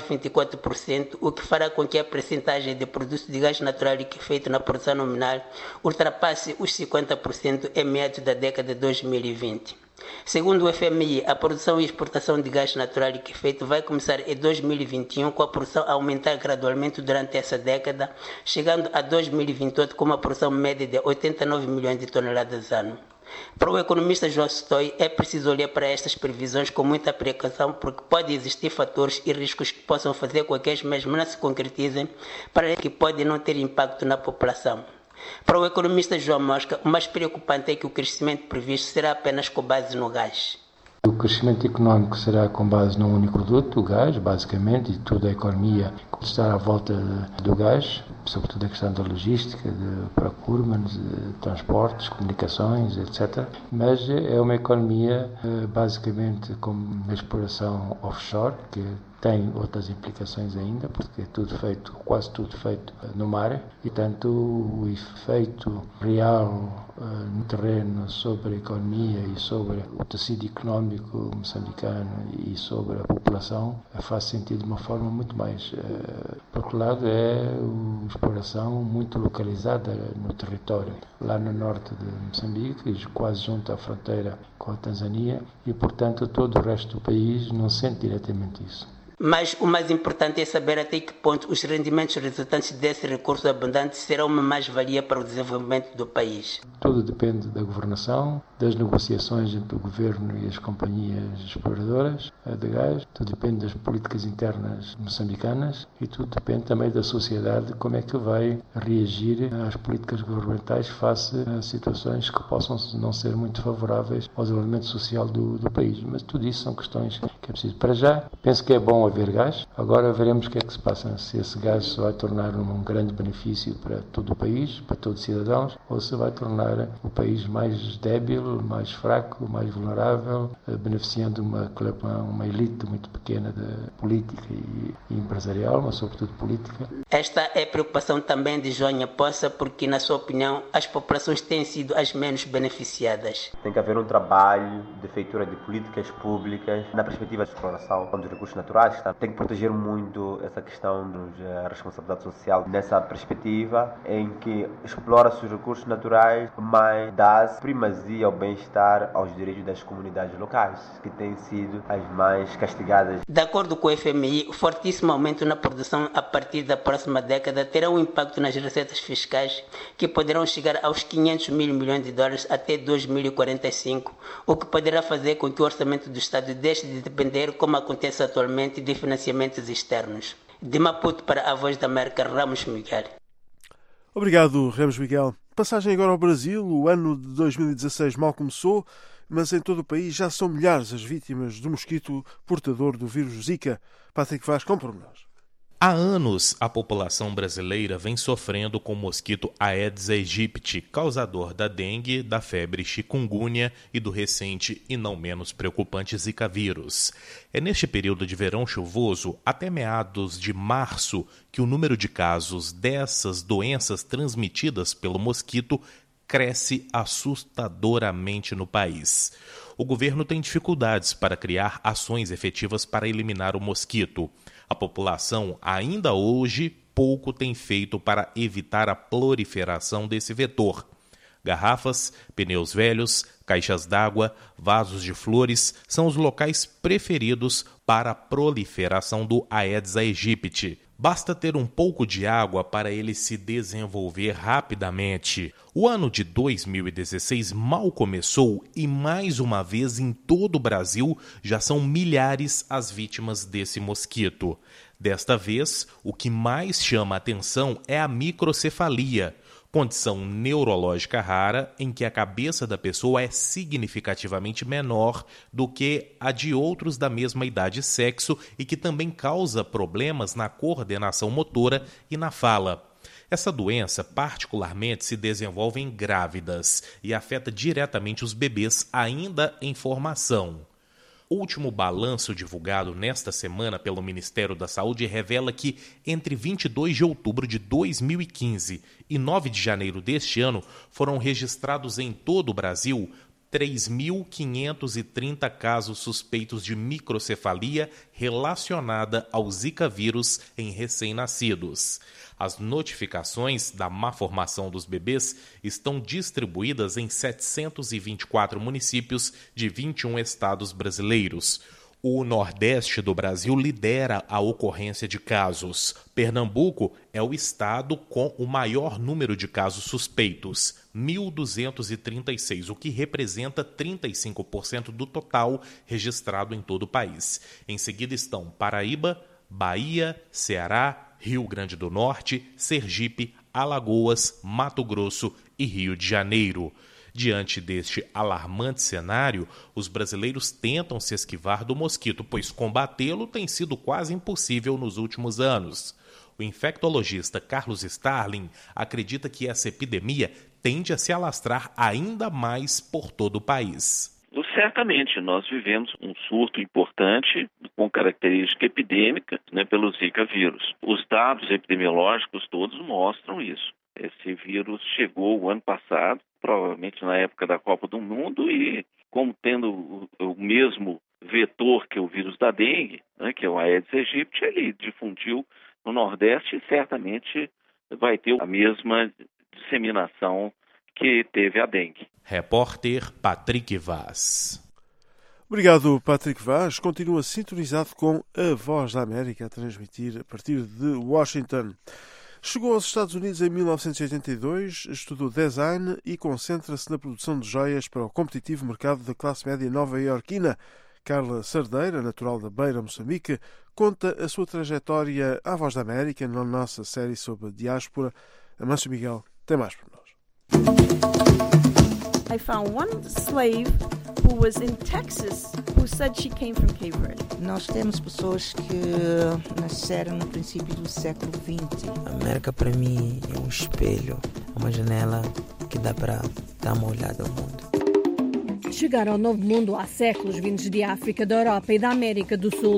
[SPEAKER 2] 24%, o que fará com que a percentagem de produtos de gás natural liquefeito na produção nominal ultrapasse os 50% em meados da década de 2020. Segundo o FMI, a produção e exportação de gás natural liquefeito vai começar em 2021, com a produção a aumentar gradualmente durante essa década, chegando a 2028 com uma produção média de 89 milhões de toneladas ano. Para o economista João Stoy, é preciso olhar para estas previsões com muita precaução, porque pode existir fatores e riscos que possam fazer com que as mesmas não se concretizem, para que pode não ter impacto na população. Para o economista João Mosca, o mais preocupante é que o crescimento previsto será apenas com base no gás.
[SPEAKER 22] O crescimento económico será com base num único produto, o gás, basicamente, e toda a economia está à volta do gás, sobretudo a questão da logística, de procurement, de transportes, comunicações, etc. Mas é uma economia basicamente com exploração offshore, que tem outras implicações ainda, porque é tudo feito, quase tudo feito no mar, e tanto o efeito real no terreno sobre a economia e sobre o tecido económico moçambicano e sobre a população faz sentido de uma forma muito mais. Por outro lado, é uma exploração muito localizada no território, lá no norte de Moçambique, quase junto à fronteira com a Tanzânia, e portanto todo o resto do país não sente diretamente isso.
[SPEAKER 2] Mas o mais importante é saber até que ponto os rendimentos resultantes desse recurso abundante serão uma mais-valia para o desenvolvimento do país.
[SPEAKER 22] Tudo depende da governação, das negociações entre o governo e as companhias exploradoras de gás, tudo depende das políticas internas moçambicanas e tudo depende também da sociedade, como é que vai reagir às políticas governamentais face a situações que possam não ser muito favoráveis ao desenvolvimento social do país. Mas tudo isso são questões que é preciso. Para já, penso que é bom haver gás. Agora veremos o que é que se passa, se esse gás se vai tornar um grande benefício para todo o país, para todos os cidadãos, ou se vai tornar o país mais débil, mais fraco, mais vulnerável, beneficiando uma elite muito pequena de política e empresarial, mas sobretudo política.
[SPEAKER 2] Esta é a preocupação também de João Poça, porque, na sua opinião, as populações têm sido as menos beneficiadas.
[SPEAKER 23] Tem que haver um trabalho de feitura de políticas públicas na perspectiva de exploração dos recursos naturais. Tem que proteger muito essa questão da responsabilidade social nessa perspectiva em que explora-se os recursos naturais, mas dá-se primazia ao bem-estar, aos direitos das comunidades locais, que têm sido as mais castigadas.
[SPEAKER 2] De acordo com o FMI, o fortíssimo aumento na produção a partir da próxima década terá um impacto nas receitas fiscais que poderão chegar aos 500 mil milhões de dólares até 2045, o que poderá fazer com que o orçamento do Estado deixe de depender, como acontece atualmente, de financiamentos externos. De Maputo para a Voz da América, Ramos Miguel.
[SPEAKER 21] Obrigado, Ramos Miguel. Passagem agora ao Brasil. O ano de 2016 mal começou, mas em todo o país já são milhares as vítimas do mosquito portador do vírus Zika. Patrick Vaz com pormenores.
[SPEAKER 24] Há anos, a população brasileira vem sofrendo com o mosquito Aedes aegypti, causador da dengue, da febre chikungunya e do recente e não menos preocupante Zika vírus. É neste período de verão chuvoso, até meados de março, que o número de casos dessas doenças transmitidas pelo mosquito cresce assustadoramente no país. O governo tem dificuldades para criar ações efetivas para eliminar o mosquito. A população, ainda hoje, pouco tem feito para evitar a proliferação desse vetor. Garrafas, pneus velhos, caixas d'água, vasos de flores são os locais preferidos para a proliferação do Aedes aegypti. Basta ter um pouco de água para ele se desenvolver rapidamente. O ano de 2016 mal começou e, mais uma vez, em todo o Brasil, já são milhares as vítimas desse mosquito. Desta vez, o que mais chama a atenção é a microcefalia, condição neurológica rara em que a cabeça da pessoa é significativamente menor do que a de outros da mesma idade e sexo e que também causa problemas na coordenação motora e na fala. Essa doença particularmente se desenvolve em grávidas e afeta diretamente os bebês ainda em formação. O último balanço divulgado nesta semana pelo Ministério da Saúde revela que, entre 22 de outubro de 2015 e 9 de janeiro deste ano, foram registrados em todo o Brasil 3.530 casos suspeitos de microcefalia relacionada ao Zika vírus em recém-nascidos. As notificações da má formação dos bebês estão distribuídas em 724 municípios de 21 estados brasileiros. O Nordeste do Brasil lidera a ocorrência de casos. Pernambuco é o estado com o maior número de casos suspeitos, 1.236, o que representa 35% do total registrado em todo o país. Em seguida estão Paraíba, Bahia, Ceará, Rio Grande do Norte, Sergipe, Alagoas, Mato Grosso e Rio de Janeiro. Diante deste alarmante cenário, os brasileiros tentam se esquivar do mosquito, pois combatê-lo tem sido quase impossível nos últimos anos. O infectologista Carlos Starling acredita que essa epidemia tende a se alastrar ainda mais por todo o país.
[SPEAKER 3] Certamente, nós vivemos um surto importante com característica epidêmica, pelo Zika vírus. Os dados epidemiológicos todos mostram isso. Esse vírus chegou o ano passado, provavelmente na época da Copa do Mundo, e como tendo o mesmo vetor que o vírus da dengue, que é o Aedes aegypti, ele difundiu no Nordeste e certamente vai ter a mesma disseminação que teve a dengue.
[SPEAKER 24] Repórter Patrick Vaz.
[SPEAKER 21] Obrigado, Patrick Vaz. Continua sintonizado com a Voz da América a transmitir a partir de Washington. Chegou aos Estados Unidos em 1982, estudou design e concentra-se na produção de joias para o competitivo mercado da classe média nova-iorquina. Carla Sardeira, natural da Beira, Moçambique, conta a sua trajetória à Voz da América na nossa série sobre a diáspora. Amâncio Miguel tem mais por nós.
[SPEAKER 5] I found one slave who was in Texas who said she came from Cape Verde.
[SPEAKER 6] Nós temos pessoas que nasceram no princípio do século XX.
[SPEAKER 8] A América para mim é um espelho, uma janela que dá para dar uma olhada ao mundo.
[SPEAKER 19] Chegaram ao Novo Mundo há séculos vindos de África, da Europa e da América do Sul.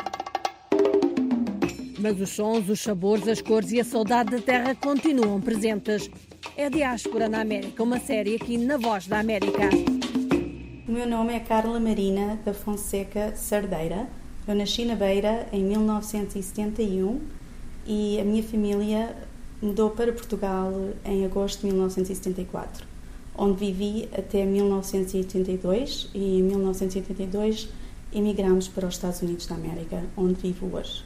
[SPEAKER 19] Mas os sons, os sabores, as cores e a saudade da terra continuam presentes. É a Diáspora na América, uma série aqui na Voz da América.
[SPEAKER 25] O meu nome é Carla Marina da Fonseca Sardeira. Eu nasci na Beira em 1971 e a minha família mudou para Portugal em agosto de 1974, onde vivi até 1982 e em 1982 emigramos para os Estados Unidos da América, onde vivo hoje.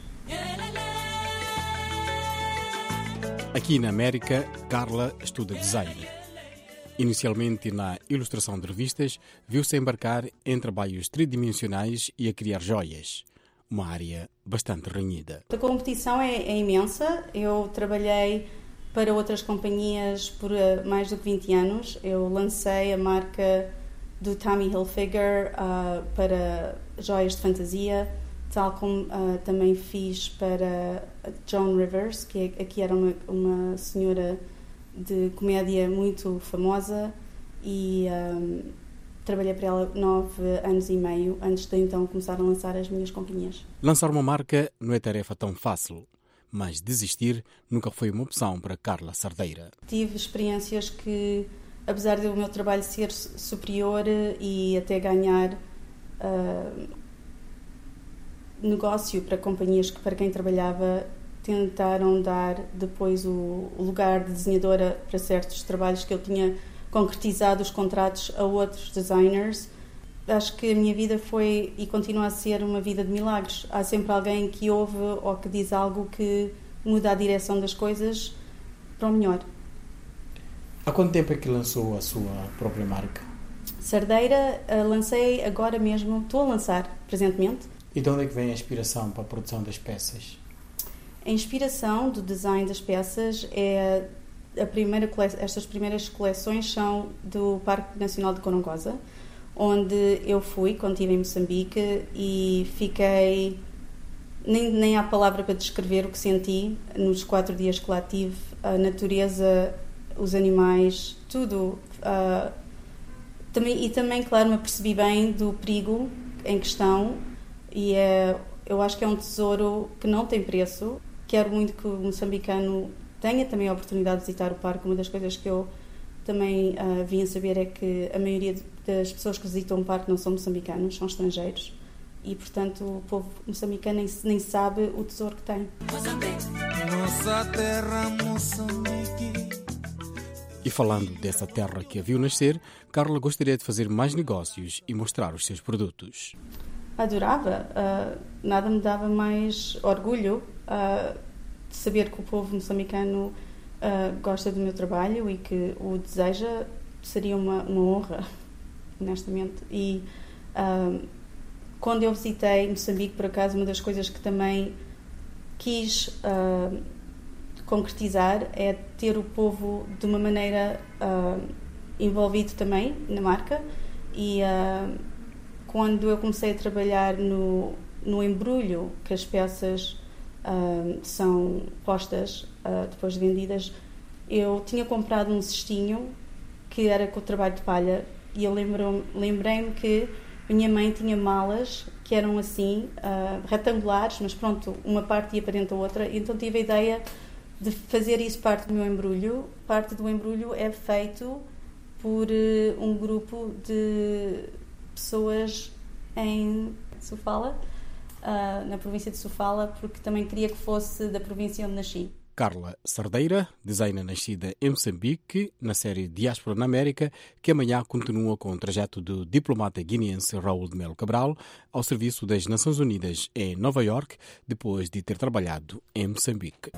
[SPEAKER 26] Aqui na América, Carla estuda design. Inicialmente na ilustração de revistas, viu-se embarcar em trabalhos tridimensionais e a criar joias, uma área bastante renhida.
[SPEAKER 25] A competição é imensa. Eu trabalhei para outras companhias por mais do que 20 anos. Eu lancei a marca do Tommy Hilfiger para joias de fantasia, tal como também fiz para Joan Rivers, que aqui era uma senhora de comédia muito famosa, e trabalhei para ela 9 anos e meio antes de então começar a lançar as minhas companhias.
[SPEAKER 26] Lançar uma marca não é tarefa tão fácil, mas desistir nunca foi uma opção para Carla Sardeira.
[SPEAKER 25] Tive experiências que, apesar do meu trabalho ser superior e até ganhar negócio para companhias que, para quem trabalhava, tentaram dar depois o lugar de desenhadora para certos trabalhos que eu tinha concretizado os contratos a outros designers. Acho que a minha vida foi e continua a ser uma vida de milagres. Há sempre alguém que ouve ou que diz algo que muda a direção das coisas para o melhor.
[SPEAKER 26] Há quanto tempo é que lançou a sua própria marca?
[SPEAKER 25] Sardeira, lancei agora mesmo, estou a lançar presentemente.
[SPEAKER 26] E de onde é que vem a inspiração para a produção das peças?
[SPEAKER 25] A inspiração do design das peças é Estas primeiras coleções são do Parque Nacional de Gorongosa, onde eu fui quando estive em Moçambique e fiquei... Nem há palavra para descrever o que senti nos 4 dias que lá tive. A natureza, os animais, tudo. Também, claro, me apercebi bem do perigo em questão e eu acho que é um tesouro que não tem preço. Quero muito que o moçambicano tenha também a oportunidade de visitar o parque. Uma das coisas que eu também vim a saber é que a maioria das pessoas que visitam o parque não são moçambicanos, são estrangeiros. E, portanto, o povo moçambicano nem sabe o tesouro que tem.
[SPEAKER 20] Nossa terra, Moçambique.
[SPEAKER 26] E falando dessa terra que a viu nascer, Carla gostaria de fazer mais negócios e mostrar os seus produtos.
[SPEAKER 25] Adorava. Nada me dava mais orgulho de saber que o povo moçambicano gosta do meu trabalho e que o deseja. Seria uma honra, honestamente. E quando eu visitei Moçambique, por acaso, uma das coisas que também quis concretizar é ter o povo de uma maneira envolvido também na marca. E quando eu comecei a trabalhar no embrulho que as peças são postas depois de vendidas, eu tinha comprado um cestinho que era com o trabalho de palha e eu lembrei-me que a minha mãe tinha malas que eram assim, retangulares, mas pronto, uma parte ia para dentro da outra, e então tive a ideia de fazer isso parte do meu embrulho. Parte do embrulho é feito por um grupo de pessoas em Sofala, na província de Sofala, porque também queria que fosse da província onde nasci.
[SPEAKER 26] Carla Sardeira, designer nascida em Moçambique, na série Diáspora na América, que amanhã continua com o trajeto do diplomata guineense Raul de Melo Cabral ao serviço das Nações Unidas em Nova York, depois de ter trabalhado em Moçambique.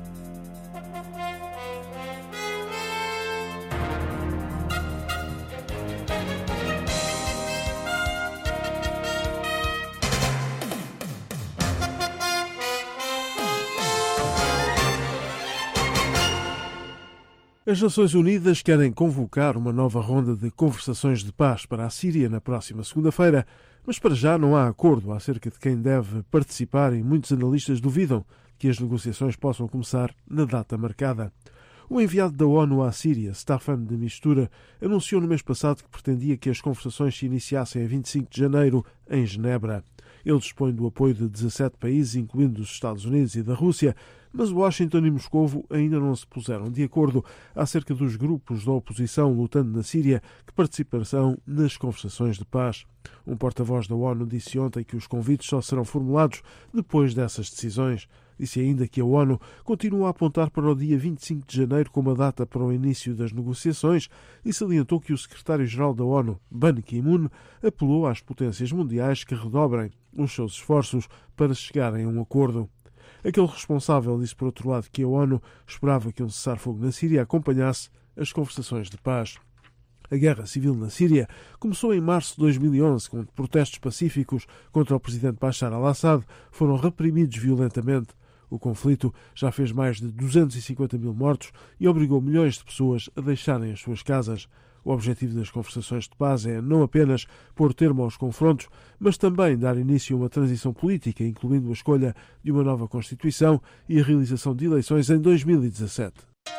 [SPEAKER 21] As Nações Unidas querem convocar uma nova ronda de conversações de paz para a Síria na próxima segunda-feira, mas para já não há acordo acerca de quem deve participar e muitos analistas duvidam que as negociações possam começar na data marcada. O enviado da ONU à Síria, Staffan de Mistura, anunciou no mês passado que pretendia que as conversações se iniciassem a 25 de janeiro, em Genebra. Ele dispõe do apoio de 17 países, incluindo os Estados Unidos e da Rússia, mas Washington e Moscovo ainda não se puseram de acordo acerca dos grupos da oposição lutando na Síria que participarão nas conversações de paz. Um porta-voz da ONU disse ontem que os convites só serão formulados depois dessas decisões. Disse ainda que a ONU continua a apontar para o dia 25 de janeiro como a data para o início das negociações e salientou que o secretário-geral da ONU, Ban Ki-moon, apelou às potências mundiais que redobrem os seus esforços para chegarem a um acordo. Aquele responsável disse, por outro lado, que a ONU esperava que um cessar-fogo na Síria acompanhasse as conversações de paz. A guerra civil na Síria começou em março de 2011, quando protestos pacíficos contra o presidente Bashar al-Assad foram reprimidos violentamente. O conflito já fez mais de 250 mil mortos e obrigou milhões de pessoas a deixarem as suas casas. O objetivo das conversações de paz é não apenas pôr termo aos confrontos, mas também dar início a uma transição política, incluindo a escolha de uma nova Constituição e a realização de eleições em 2017.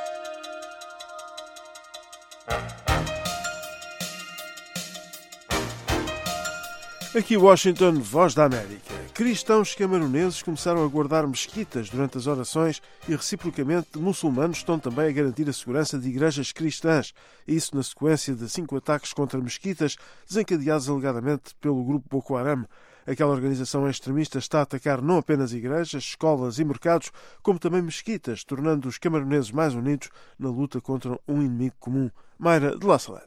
[SPEAKER 21] Aqui Washington, Voz da América. Cristãos camaroneses começaram a guardar mesquitas durante as orações e, reciprocamente, muçulmanos estão também a garantir a segurança de igrejas cristãs. Isso na sequência de 5 ataques contra mesquitas desencadeados alegadamente pelo grupo Boko Haram. Aquela organização extremista está a atacar não apenas igrejas, escolas e mercados, como também mesquitas, tornando os camaroneses mais unidos na luta contra um inimigo comum. Mayra de La Salette.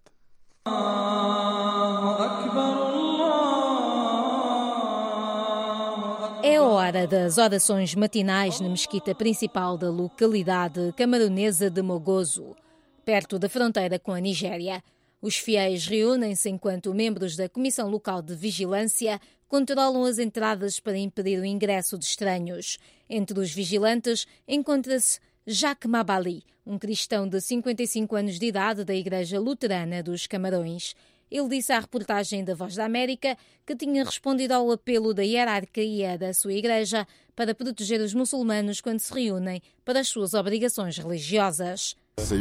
[SPEAKER 7] É a hora das orações matinais na mesquita principal da localidade camaronesa de Mogozo, perto da fronteira com a Nigéria. Os fiéis reúnem-se enquanto membros da Comissão Local de Vigilância controlam as entradas para impedir o ingresso de estranhos. Entre os vigilantes encontra-se Jacques Mabali, um cristão de 55 anos de idade da Igreja Luterana dos Camarões. Ele disse à reportagem da Voz da América que tinha respondido ao apelo da hierarquia da sua igreja para proteger os muçulmanos quando se reúnem para as suas obrigações religiosas.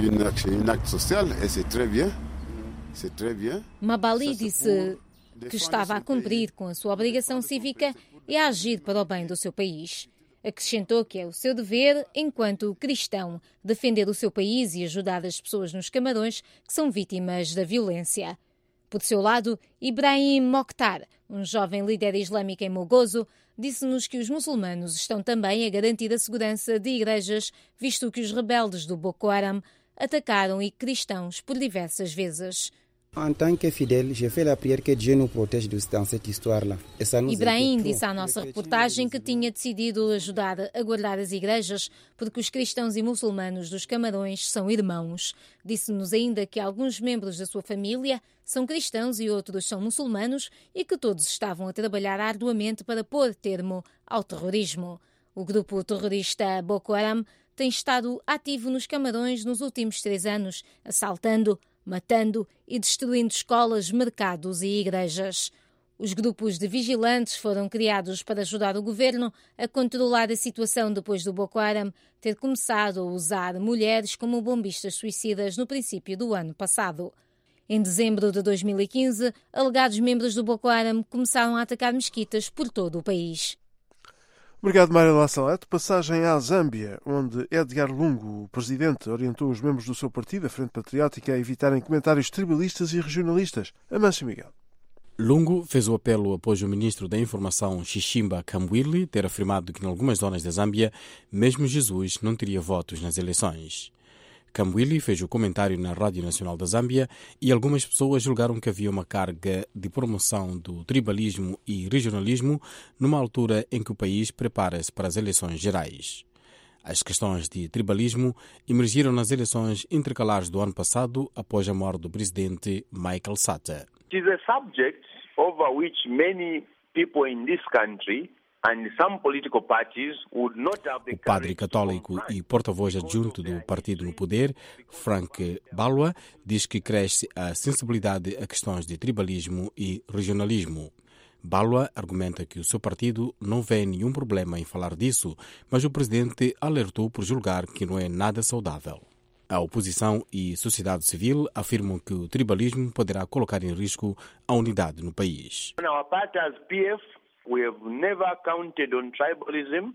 [SPEAKER 7] Mabali disse que estava a cumprir com a sua obrigação cívica e a agir para o bem do seu país. Acrescentou que é o seu dever, enquanto cristão, defender o seu país e ajudar as pessoas nos Camarões que são vítimas da violência. Por seu lado, Ibrahim Mokhtar, um jovem líder islâmico em Mogozo, disse-nos que os muçulmanos estão também a garantir a segurança de igrejas, visto que os rebeldes do Boko Haram atacaram cristãos por diversas vezes.
[SPEAKER 9] En tant que fidèle, je fais la prière que Dieu nous protège dans cette histoire-là.
[SPEAKER 7] Ibrahim disse à nossa reportagem que tinha decidido ajudar a guardar as igrejas porque os cristãos e muçulmanos dos Camarões são irmãos. Disse-nos ainda que alguns membros da sua família são cristãos e outros são muçulmanos e que todos estavam a trabalhar arduamente para pôr termo ao terrorismo. O grupo terrorista Boko Haram tem estado ativo nos Camarões nos últimos 3 anos, assaltando, matando e destruindo escolas, mercados e igrejas. Os grupos de vigilantes foram criados para ajudar o governo a controlar a situação depois do Boko Haram ter começado a usar mulheres como bombistas suicidas no princípio do ano passado. Em dezembro de 2015, alegados membros do Boko Haram começaram a atacar mesquitas por todo o país.
[SPEAKER 21] Obrigado, Mário Lassaleto. Passagem à Zâmbia, onde Edgar Lungu, o presidente, orientou os membros do seu partido, a Frente Patriótica, a evitarem comentários tribalistas e regionalistas. Amâncio Miguel.
[SPEAKER 26] Lungu fez o apelo após o ministro da Informação, Xiximba Kambwili, ter afirmado que em algumas zonas da Zâmbia, mesmo Jesus não teria votos nas eleições. Kambwili fez o comentário na Rádio Nacional da Zâmbia e algumas pessoas julgaram que havia uma carga de promoção do tribalismo e regionalismo numa altura em que o país prepara-se para as eleições gerais. As questões de tribalismo emergiram nas eleições intercalares do ano passado após a morte do presidente Michael Sata.
[SPEAKER 10] It is a subject over which many people in this country and some political parties would not have the
[SPEAKER 26] O padre católico e porta-voz adjunto do partido no poder, Frank Balwa, diz que cresce a sensibilidade a questões de tribalismo e regionalismo. Balwa argumenta que o seu partido não vê nenhum problema em falar disso, mas o presidente alertou por julgar que não é nada saudável. A oposição e sociedade civil afirmam que o tribalismo poderá colocar em risco a unidade no país.
[SPEAKER 10] Our party as PF, we have never counted on tribalism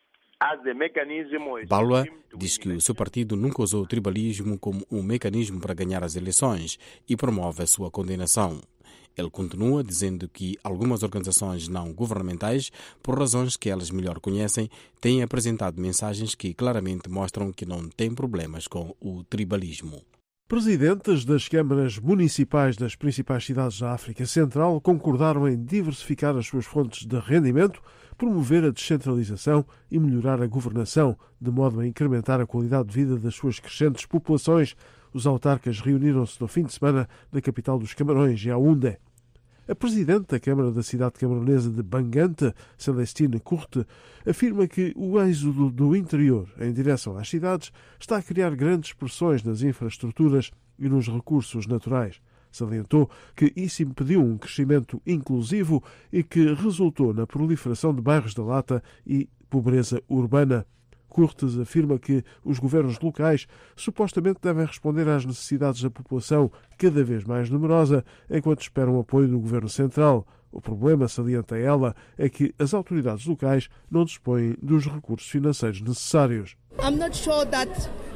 [SPEAKER 10] as the mechanism.
[SPEAKER 26] Balwa diz que o seu partido nunca usou o tribalismo como um mecanismo para ganhar as eleições e promove a sua condenação. Ele continua dizendo que algumas organizações não governamentais, por razões que elas melhor conhecem, têm apresentado mensagens que claramente mostram que não têm problemas com o tribalismo.
[SPEAKER 21] Presidentes das câmaras municipais das principais cidades da África Central concordaram em diversificar as suas fontes de rendimento, promover a descentralização e melhorar a governação, de modo a incrementar a qualidade de vida das suas crescentes populações. Os autarcas reuniram-se no fim de semana na capital dos Camarões, Yaoundé. A presidente da Câmara da cidade camaronesa de Bangante, Celestine Curte, afirma que o êxodo do interior em direção às cidades está a criar grandes pressões nas infraestruturas e nos recursos naturais. Salientou que isso impediu um crescimento inclusivo e que resultou na proliferação de bairros da lata e pobreza urbana. Curtes afirma que os governos locais supostamente devem responder às necessidades da população cada vez mais numerosa, enquanto esperam o apoio do governo central. O problema, salienta ela, é que as autoridades locais não dispõem dos recursos financeiros necessários.
[SPEAKER 11] I'm not sure that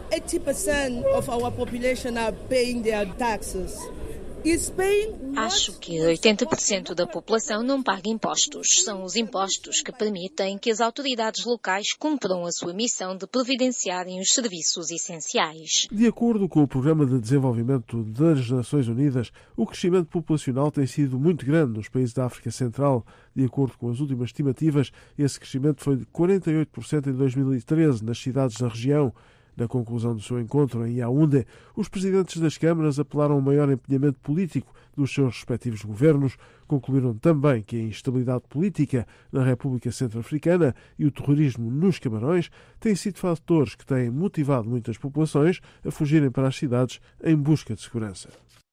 [SPEAKER 11] 80% of our population are paying their taxes.
[SPEAKER 7] Acho que 80% da população não paga impostos. São os impostos que permitem que as autoridades locais cumpram a sua missão de providenciarem os serviços essenciais.
[SPEAKER 21] De acordo com o Programa de Desenvolvimento das Nações Unidas, o crescimento populacional tem sido muito grande nos países da África Central. De acordo com as últimas estimativas, esse crescimento foi de 48% em 2013 nas cidades da região. Na conclusão do seu encontro em Yaoundé, os presidentes das câmaras apelaram ao maior empenhamento político dos seus respectivos governos, concluíram também que a instabilidade política na República Centro-Africana e o terrorismo nos Camarões têm sido fatores que têm motivado muitas populações a fugirem para as cidades em busca de segurança.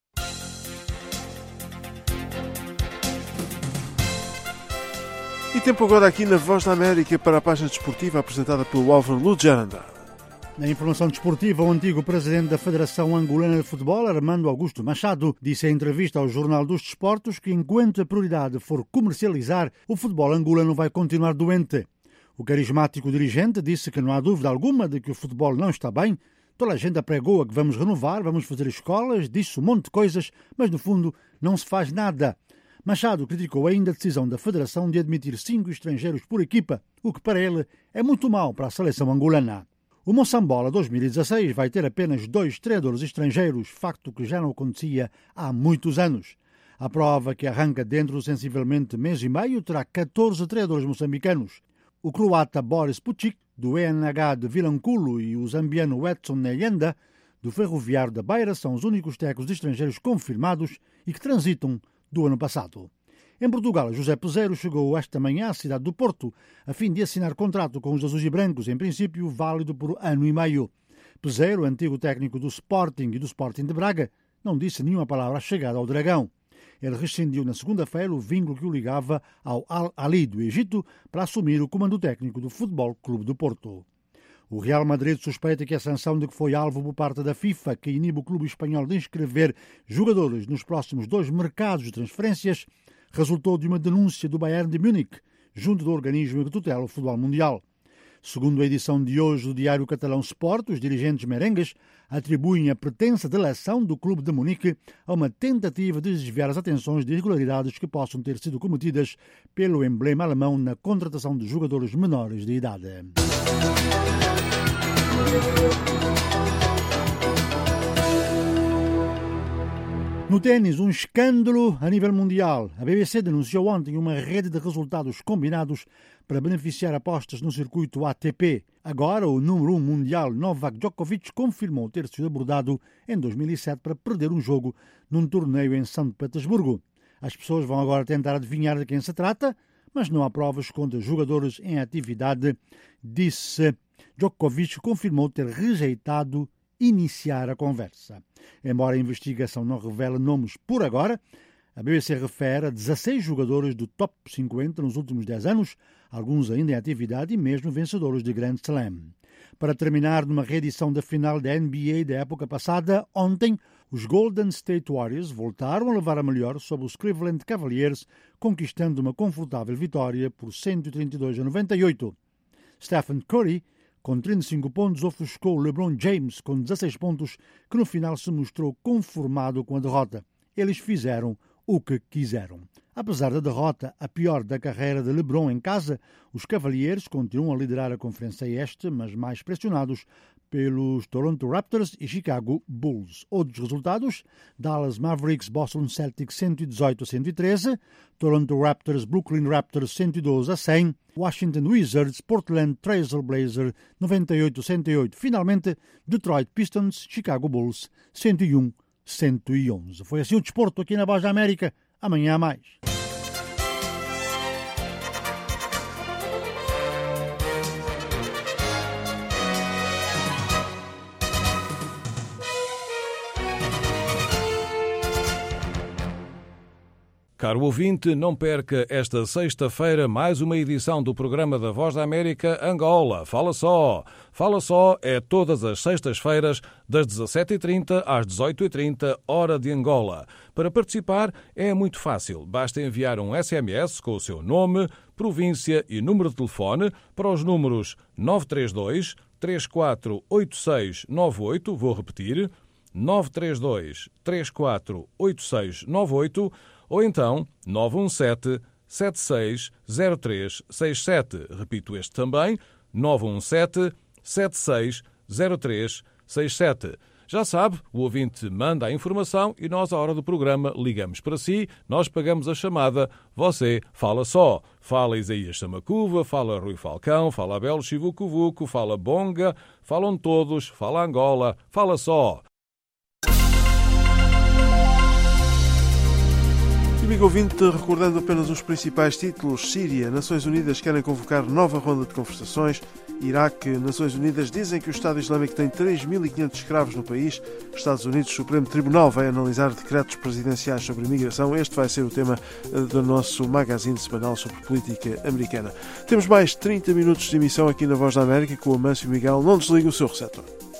[SPEAKER 21] E tempo agora aqui na Voz da América para a página desportiva apresentada pelo Álvaro Lujaranda.
[SPEAKER 1] Na informação desportiva, o antigo presidente da Federação Angolana de Futebol, Armando Augusto Machado, disse em entrevista ao Jornal dos Desportos que enquanto a prioridade for comercializar, o futebol angolano vai continuar doente. O carismático dirigente disse que não há dúvida alguma de que o futebol não está bem. Toda a gente apregoa que vamos renovar, vamos fazer escolas, disse um monte de coisas, mas no fundo não se faz nada. Machado criticou ainda a decisão da Federação de admitir 5 estrangeiros por equipa, o que para ele é muito mau para a seleção angolana. O Moçambola 2016 vai ter apenas 2 treinadores estrangeiros, facto que já não acontecia há muitos anos. A prova, que arranca dentro de sensivelmente mês e meio, terá 14 treinadores moçambicanos. O croata Boris Pucic, do ENH de Vilanculo, e o zambiano Edson Neyenda, do Ferroviário da Beira, são os únicos técnicos estrangeiros confirmados e que transitam do ano passado. Em Portugal, José Peseiro chegou esta manhã à cidade do Porto, a fim de assinar contrato com os azuis e brancos, em princípio válido por ano e meio. Peseiro, antigo técnico do Sporting e do Sporting de Braga, não disse nenhuma palavra à chegada ao Dragão. Ele rescindiu na segunda-feira o vínculo que o ligava ao Al-Ahly do Egito para assumir o comando técnico do Futebol Clube do Porto. O Real Madrid suspeita que a sanção de que foi alvo por parte da FIFA, que inibe o clube espanhol de inscrever jogadores nos próximos 2 mercados de transferências, resultou de uma denúncia do Bayern de Munique, junto do organismo que tutela o futebol mundial. Segundo a edição de hoje do diário catalão Sport, os dirigentes merengues atribuem a pretensa delação do clube de Munique a uma tentativa de desviar as atenções de irregularidades que possam ter sido cometidas pelo emblema alemão na contratação de jogadores menores de idade. No ténis, um escândalo a nível mundial. A BBC denunciou ontem uma rede de resultados combinados para beneficiar apostas no circuito ATP. Agora, o número 1 mundial Novak Djokovic confirmou ter sido abordado em 2007 para perder um jogo num torneio em São Petersburgo. As pessoas vão agora tentar adivinhar de quem se trata, mas não há provas contra jogadores em atividade, disse. Djokovic confirmou ter rejeitado iniciar a conversa. Embora a investigação não revele nomes por agora, a BBC refere a 16 jogadores do top 50 nos últimos 10 anos, alguns ainda em atividade e mesmo vencedores de Grand Slam. Para terminar, numa reedição da final da NBA da época passada, ontem, os Golden State Warriors voltaram a levar a melhor sobre os Cleveland Cavaliers, conquistando uma confortável vitória por 132-98. Stephen Curry, com 35 pontos, ofuscou LeBron James com 16 pontos, que no final se mostrou conformado com a derrota. Eles fizeram o que quiseram. Apesar da derrota, a pior da carreira de LeBron em casa, os Cavaliers continuam a liderar a Conferência Este, mas mais pressionados pelos Toronto Raptors e Chicago Bulls. Outros resultados: Dallas Mavericks, Boston Celtics 118-113, Toronto Raptors, Brooklyn Raptors 112-100, Washington Wizards, Portland Trail Blazers 98-108. Finalmente, Detroit Pistons, Chicago Bulls 101-111. Foi assim o desporto aqui na Voz da América. Amanhã há mais.
[SPEAKER 4] Caro ouvinte, não perca esta sexta-feira mais uma edição do programa da Voz da América Angola. Fala só! Fala só é todas as sextas-feiras, das 17h30 às 18h30, hora de Angola. Para participar é muito fácil. Basta enviar um SMS com o seu nome, província e número de telefone para os números 932 348698, vou repetir, 932 348698, ou então 917-760367. Repito este também, 917-760367. Já sabe, o ouvinte manda a informação e nós, à hora do programa, ligamos para si, nós pagamos a chamada, você fala só. Fala Isaías Samacuva, fala Rui Falcão, fala Abel Chivucuvuco, fala Bonga, falam todos, fala Angola, fala só.
[SPEAKER 21] Amigo ouvinte, recordando apenas os principais títulos: Síria, Nações Unidas querem convocar nova ronda de conversações. Iraque, Nações Unidas dizem que o Estado Islâmico tem 3.500 escravos no país. Estados Unidos, Supremo Tribunal vai analisar decretos presidenciais sobre imigração. Este vai ser o tema do nosso magazine semanal sobre política americana. Temos mais 30 minutos de emissão aqui na Voz da América com o Amâncio Miguel. Não desligue o seu receptor.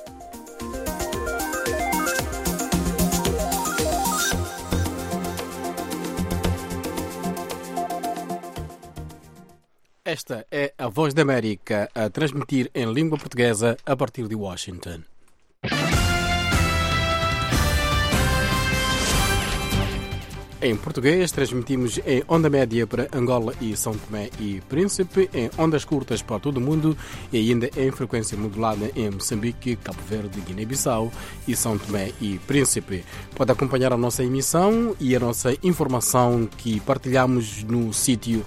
[SPEAKER 26] Esta é a Voz da América a transmitir em língua portuguesa a partir de Washington. Em português, transmitimos em onda média para Angola e São Tomé e Príncipe, em ondas curtas para todo o mundo e ainda em frequência modulada em Moçambique, Cabo Verde, Guiné-Bissau e São Tomé e Príncipe. Pode acompanhar a nossa emissão e a nossa informação que partilhamos no sítio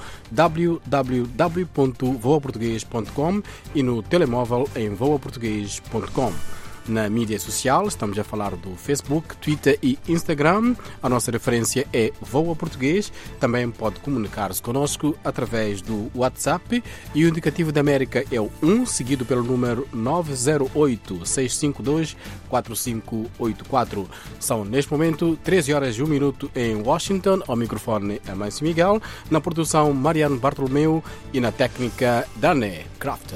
[SPEAKER 26] www.voaportugues.com e no telemóvel em voaportugues.com. Na mídia social, estamos a falar do Facebook, Twitter e Instagram. A nossa referência é Voa Português. Também pode comunicar-se connosco através do WhatsApp. E o indicativo da América é o 1, seguido pelo número 908-652-4584. São, neste momento, 13 horas e 1 minuto em Washington. Ao microfone, Amâncio Miguel. Na produção, Mariano Bartolomeu. E na técnica, Dane Crafton.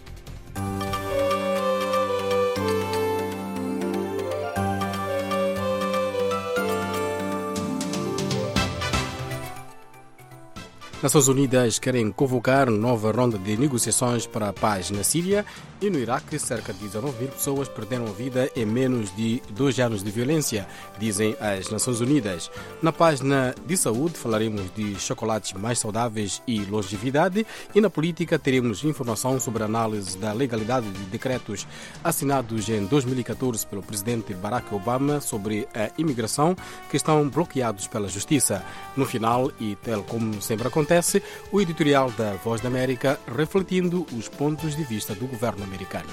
[SPEAKER 26] Nações Unidas querem convocar nova ronda de negociações para a paz na Síria e no Iraque. Cerca de 19 mil pessoas perderam a vida em menos de 2 anos de violência, dizem as Nações Unidas. Na página de saúde falaremos de chocolates mais saudáveis e longevidade, e na política teremos informação sobre a análise da legalidade de decretos assinados em 2014 pelo presidente Barack Obama sobre a imigração que estão bloqueados pela Justiça. No final, e tal como sempre acontece, o editorial da Voz da América refletindo os pontos de vista do governo americano.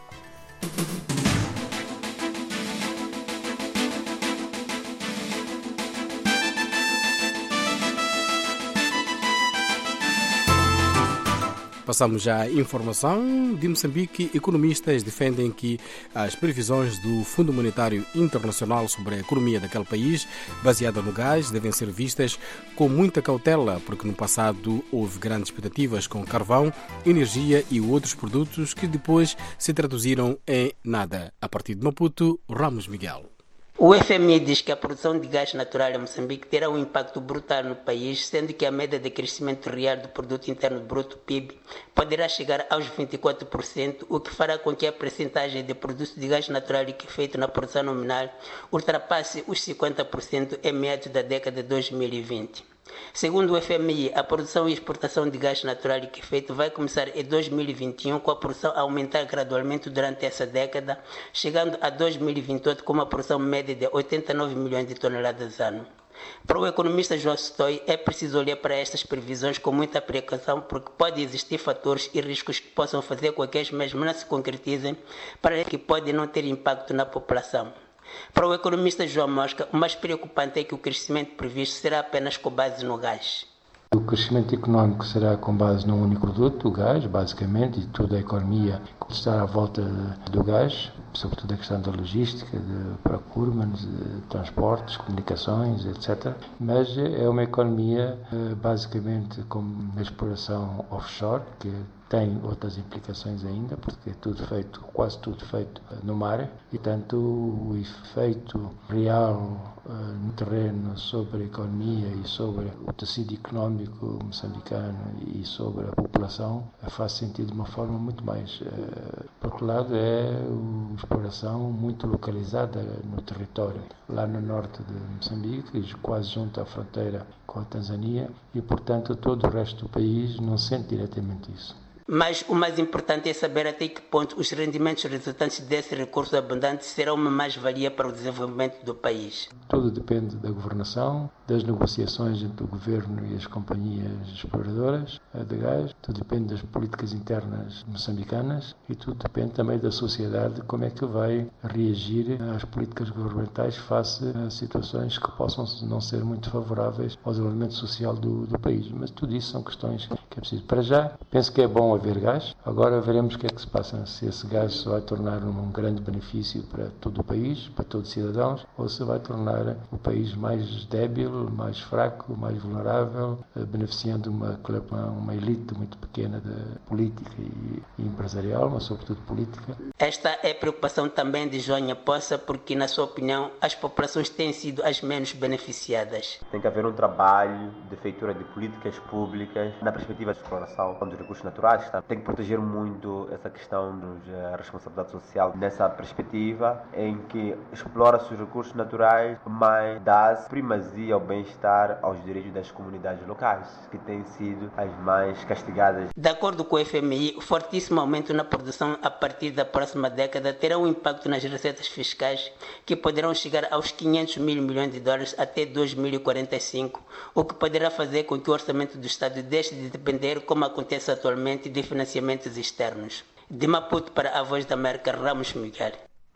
[SPEAKER 26] Passamos já à informação de Moçambique. Economistas defendem que as previsões do Fundo Monetário Internacional sobre a economia daquele país, baseada no gás, devem ser vistas com muita cautela, porque no passado houve grandes expectativas com carvão, energia e outros produtos que depois se traduziram em nada. A partir de Maputo, Ramos Miguel.
[SPEAKER 2] O FMI diz que a produção de gás natural em Moçambique terá um impacto brutal no país, sendo que a média de crescimento real do Produto Interno Bruto, PIB, poderá chegar aos 24%, o que fará com que a percentagem de produto de gás natural liquefeito na produção nominal ultrapasse os 50% em meados da década de 2020. Segundo o FMI, a produção e exportação de gás natural liquefeito vai começar em 2021, com a produção a aumentar gradualmente durante essa década, chegando a 2028 com uma produção média de 89 milhões de toneladas ano. Para o economista João Stoy, é preciso olhar para estas previsões com muita precaução, porque pode existir fatores e riscos que possam fazer com que as mesmas não se concretizem, para que pode não ter impacto na população. Para o economista João Mosca, o mais preocupante é que o crescimento previsto será apenas com base no gás.
[SPEAKER 22] O crescimento económico será com base num único produto, o gás, basicamente, e toda a economia está à volta do gás, sobretudo a questão da logística, de procurement, de transportes, comunicações, etc. Mas é uma economia basicamente como na exploração offshore, que tem outras implicações ainda, porque é tudo feito, quase tudo feito no mar, e tanto o efeito real no terreno sobre a economia e sobre o tecido económico moçambicano e sobre a população faz sentido de uma forma muito mais. Por outro lado, é uma exploração muito localizada no território, lá no norte de Moçambique, quase junto à fronteira com a Tanzânia, e portanto todo o resto do país não sente diretamente isso.
[SPEAKER 2] Mas o mais importante é saber até que ponto os rendimentos resultantes desse recurso abundante serão uma mais-valia para o desenvolvimento do país.
[SPEAKER 22] Tudo depende da governação, das negociações entre o governo e as companhias exploradoras de gás, tudo depende das políticas internas moçambicanas e tudo depende também da sociedade, como é que vai reagir às políticas governamentais face a situações que possam não ser muito favoráveis ao desenvolvimento social do país. Mas tudo isso são questões que é preciso. Para já, penso que é bom haver gás. Agora veremos o que é que se passa, se esse gás se vai tornar um grande benefício para todo o país, para todos os cidadãos, ou se vai tornar o país mais débil, mais fraco, mais vulnerável, beneficiando uma elite muito pequena de política e empresarial, mas sobretudo política.
[SPEAKER 2] Esta é a preocupação também de Joânia Poça, porque, na sua opinião, as populações têm sido as menos beneficiadas.
[SPEAKER 23] Tem que haver um trabalho de feitura de políticas públicas na perspectiva de exploração dos recursos naturais. Tem que proteger muito essa questão da responsabilidade social nessa perspectiva em que explora-se os recursos naturais, mas dá-se primazia ao bem-estar, aos direitos das comunidades locais, que têm sido as mais castigadas.
[SPEAKER 2] De acordo com o FMI, o fortíssimo aumento na produção a partir da próxima década terá um impacto nas receitas fiscais que poderão chegar aos 500 mil milhões de dólares até 2045, o que poderá fazer com que o orçamento do Estado deixe de depender, como acontece atualmente, de financiamentos externos. De Maputo para a Voz da América, Ramos Miguel.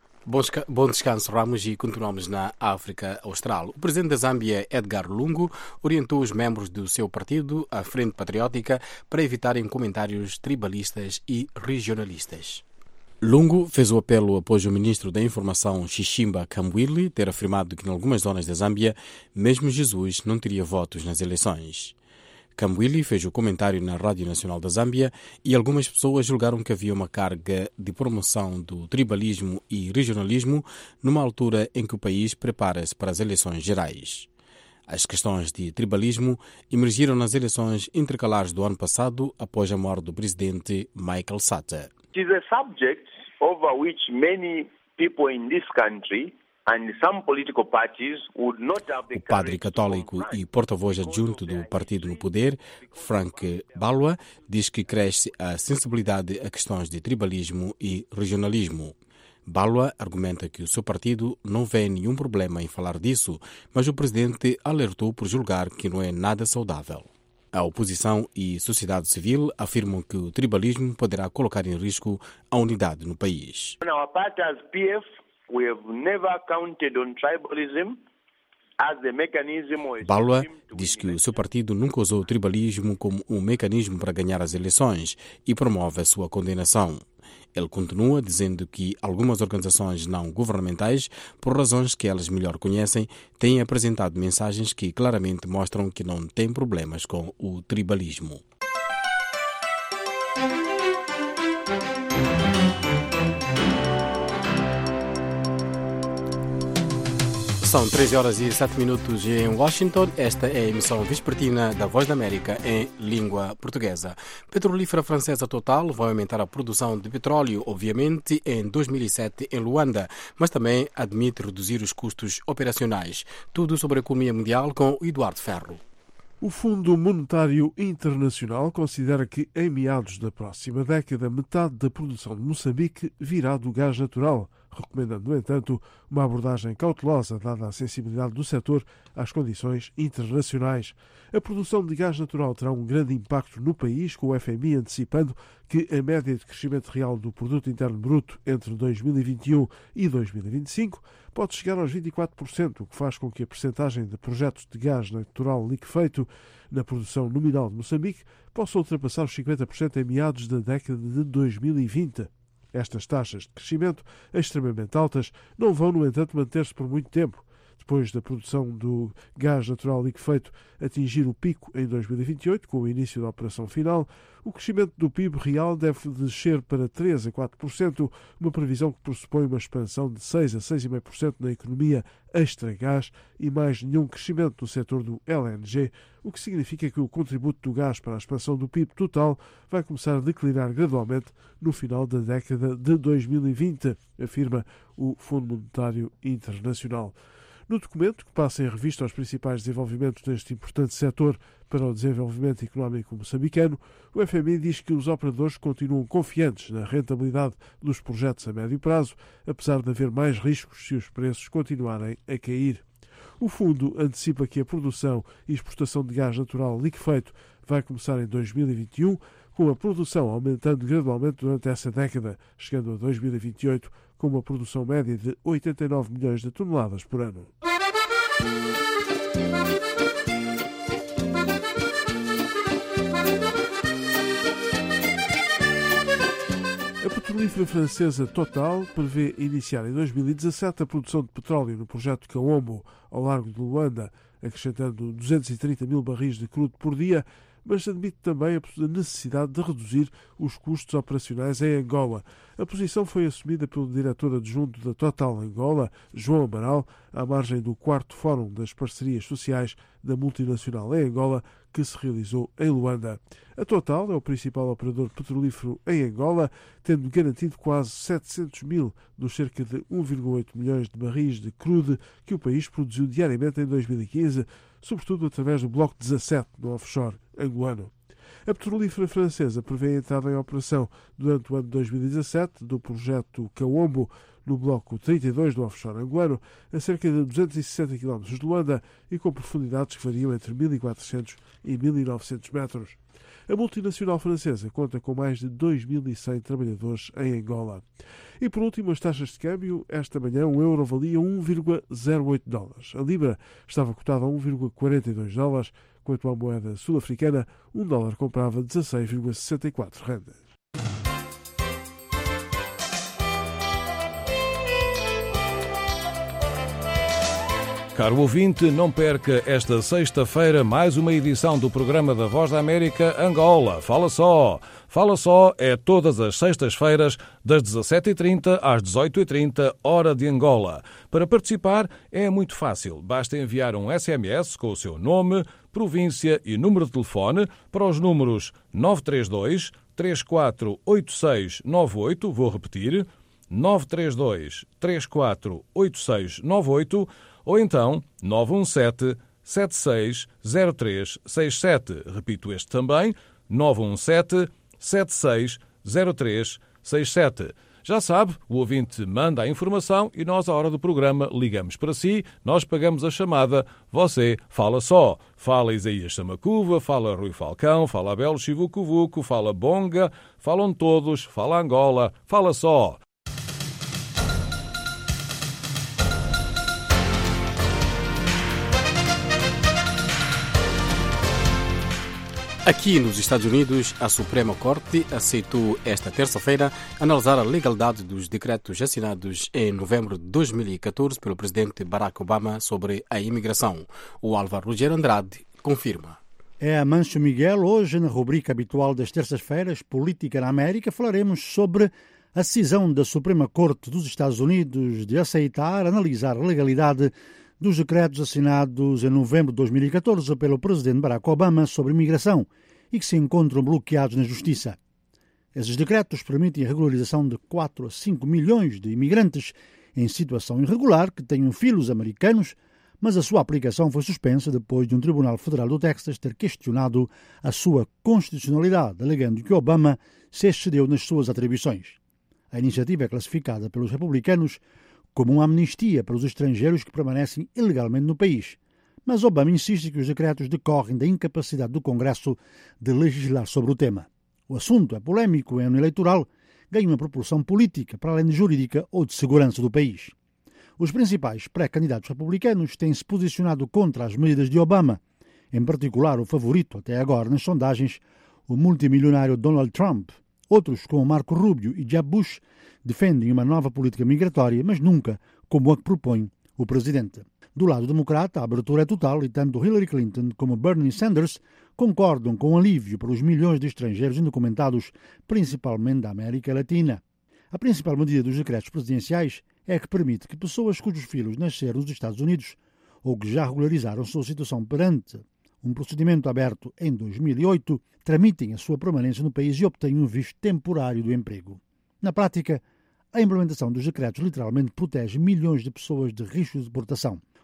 [SPEAKER 26] Bom descanso, Ramos, e continuamos na África Austral. O presidente da Zâmbia, Edgar Lungu, orientou os membros do seu partido, a Frente Patriótica, para evitarem comentários tribalistas e regionalistas. Lungu fez o apelo após o ministro da Informação, Xiximba Kambwili, ter afirmado que em algumas zonas da Zâmbia, mesmo Jesus não teria votos nas eleições. Kambwili fez o comentário na Rádio Nacional da Zâmbia e algumas pessoas julgaram que havia uma carga de promoção do tribalismo e regionalismo numa altura em que o país prepara-se para as eleições gerais. As questões de tribalismo emergiram nas eleições intercalares do ano passado após a morte do presidente Michael Sata.
[SPEAKER 10] It is a subject over which many people in this country and some political parties would not have the
[SPEAKER 26] O padre católico e porta-voz adjunto do partido no poder, Frank Balwa, diz que cresce a sensibilidade a questões de tribalismo e regionalismo. Balwa argumenta que o seu partido não vê nenhum problema em falar disso, mas o presidente alertou por julgar que não é nada saudável. A oposição e sociedade civil afirmam que o tribalismo poderá colocar em risco a unidade no país.
[SPEAKER 10] On our part as PF, we have never counted on tribalism as the mechanism or
[SPEAKER 26] Balwa diz que o seu partido nunca usou o tribalismo como um mecanismo para ganhar as eleições e promove a sua condenação. Ele continua dizendo que algumas organizações não governamentais, por razões que elas melhor conhecem, têm apresentado mensagens que claramente mostram que não têm problemas com o tribalismo. São 13h07 em Washington. Esta é a emissão vespertina da Voz da América em língua portuguesa. Petrolífera francesa Total vai aumentar a produção de petróleo, obviamente, em 2007 em Luanda, mas também admite reduzir os custos operacionais. Tudo sobre a economia mundial com Eduardo Ferro.
[SPEAKER 21] O Fundo Monetário Internacional considera que, em meados da próxima década, metade da produção de Moçambique virá do gás natural, recomendando, no entanto, uma abordagem cautelosa dada a sensibilidade do setor às condições internacionais. A produção de gás natural terá um grande impacto no país, com o FMI antecipando que a média de crescimento real do Produto Interno Bruto entre 2021 e 2025 pode chegar aos 24%, o que faz com que a percentagem de projetos de gás natural liquefeito na produção nominal de Moçambique possa ultrapassar os 50% em meados da década de 2020. Estas taxas de crescimento extremamente altas não vão, no entanto, manter-se por muito tempo. Depois da produção do gás natural liquefeito atingir o pico em 2028, com o início da operação final, o crescimento do PIB real deve descer para 3% a 4%, uma previsão que pressupõe uma expansão de 6% a 6,5% na economia extra-gás e mais nenhum crescimento no setor do LNG, o que significa que o contributo do gás para a expansão do PIB total vai começar a declinar gradualmente no final da década de 2020, afirma o Fundo Monetário Internacional. No documento, que passa em revista os principais desenvolvimentos neste importante setor para o desenvolvimento económico moçambicano, o FMI diz que os operadores continuam confiantes na rentabilidade dos projetos a médio prazo, apesar de haver mais riscos se os preços continuarem a cair. O fundo antecipa que a produção e exportação de gás natural liquefeito vai começar em 2021, com a produção aumentando gradualmente durante essa década, chegando a 2028 com uma produção média de 89 milhões de toneladas por ano. A petrolífera francesa Total prevê iniciar em 2017 a produção de petróleo no projeto Kaombo, ao largo de Luanda, acrescentando 230 mil barris de crudo por dia, mas admite também a necessidade de reduzir os custos operacionais em Angola. A posição foi assumida pelo diretor adjunto da Total Angola, João Amaral, à margem do 4º Fórum das Parcerias Sociais da Multinacional em Angola, que se realizou em Luanda. A Total é o principal operador petrolífero em Angola, tendo garantido quase 700 mil dos cerca de 1,8 milhões de barris de crude que o país produziu diariamente em 2015, sobretudo através do Bloco 17 no offshore angolano. A petrolífera francesa prevê a entrada em operação durante o ano de 2017 do projeto Kaombo no Bloco 32 do offshore angolano, a cerca de 260 km de Luanda e com profundidades que variam entre 1.400 e 1.900 metros. A multinacional francesa conta com mais de 2.100 trabalhadores em Angola. E por último, as taxas de câmbio. Esta manhã o euro valia 1,08 dólares. A libra estava cotada a 1,42 dólares, quanto à moeda sul-africana, um dólar comprava 16,64 rendas.
[SPEAKER 4] Caro ouvinte, não perca esta sexta-feira mais uma edição do programa da Voz da América Angola. Fala só! Fala só é todas as sextas-feiras, das 17h30 às 18h30, hora de Angola. Para participar é muito fácil. Basta enviar um SMS com o seu nome, província e número de telefone para os números 932 348698, vou repetir, 932 348698, ou então 917 760367. Repito este também, 917 760367. Já sabe, o ouvinte manda a informação e nós, à hora do programa, ligamos para si, nós pagamos a chamada, você fala só. Fala Isaías Samacuva, fala Rui Falcão, fala Abel Chivucuvuco, fala Bonga, falam todos, fala Angola, fala só.
[SPEAKER 26] Aqui nos Estados Unidos, a Suprema Corte aceitou esta terça-feira analisar a legalidade dos decretos assinados em novembro de 2014 pelo presidente Barack Obama sobre a imigração. O Álvaro Rogério Andrade confirma.
[SPEAKER 1] É Amancio Miguel. Hoje, na rubrica habitual das terças-feiras, Política na América, falaremos sobre a decisão da Suprema Corte dos Estados Unidos de aceitar, analisar a legalidade dos decretos assinados em novembro de 2014 pelo presidente Barack Obama sobre imigração e que se encontram bloqueados na Justiça. Esses decretos permitem a regularização de 4 a 5 milhões de imigrantes em situação irregular que tenham filhos americanos, mas a sua aplicação foi suspensa depois de um Tribunal Federal do Texas ter questionado a sua constitucionalidade, alegando que Obama se excedeu nas suas atribuições. A iniciativa é classificada pelos republicanos como uma amnistia para os estrangeiros que permanecem ilegalmente no país. Mas Obama insiste que os decretos decorrem da incapacidade do Congresso de legislar sobre o tema. O assunto é polémico em ano eleitoral, ganha uma proporção política para além de jurídica ou de segurança do país. Os principais pré-candidatos republicanos têm-se posicionado contra as medidas de Obama, em particular o favorito até agora nas sondagens, o multimilionário Donald Trump. Outros, como Marco Rubio e Jeb Bush, defendem uma nova política migratória, mas nunca como a que propõe o presidente. Do lado democrata, a abertura é total e tanto Hillary Clinton como Bernie Sanders concordam com o alívio para os milhões de estrangeiros indocumentados, principalmente da América Latina. A principal medida dos decretos presidenciais é a que permite que pessoas cujos filhos nasceram nos Estados Unidos ou que já regularizaram sua situação perante um procedimento aberto em 2008, tramitem a sua permanência no país e obtenham um visto temporário do emprego. Na prática, a implementação dos decretos literalmente protege milhões de pessoas de risco de deportação.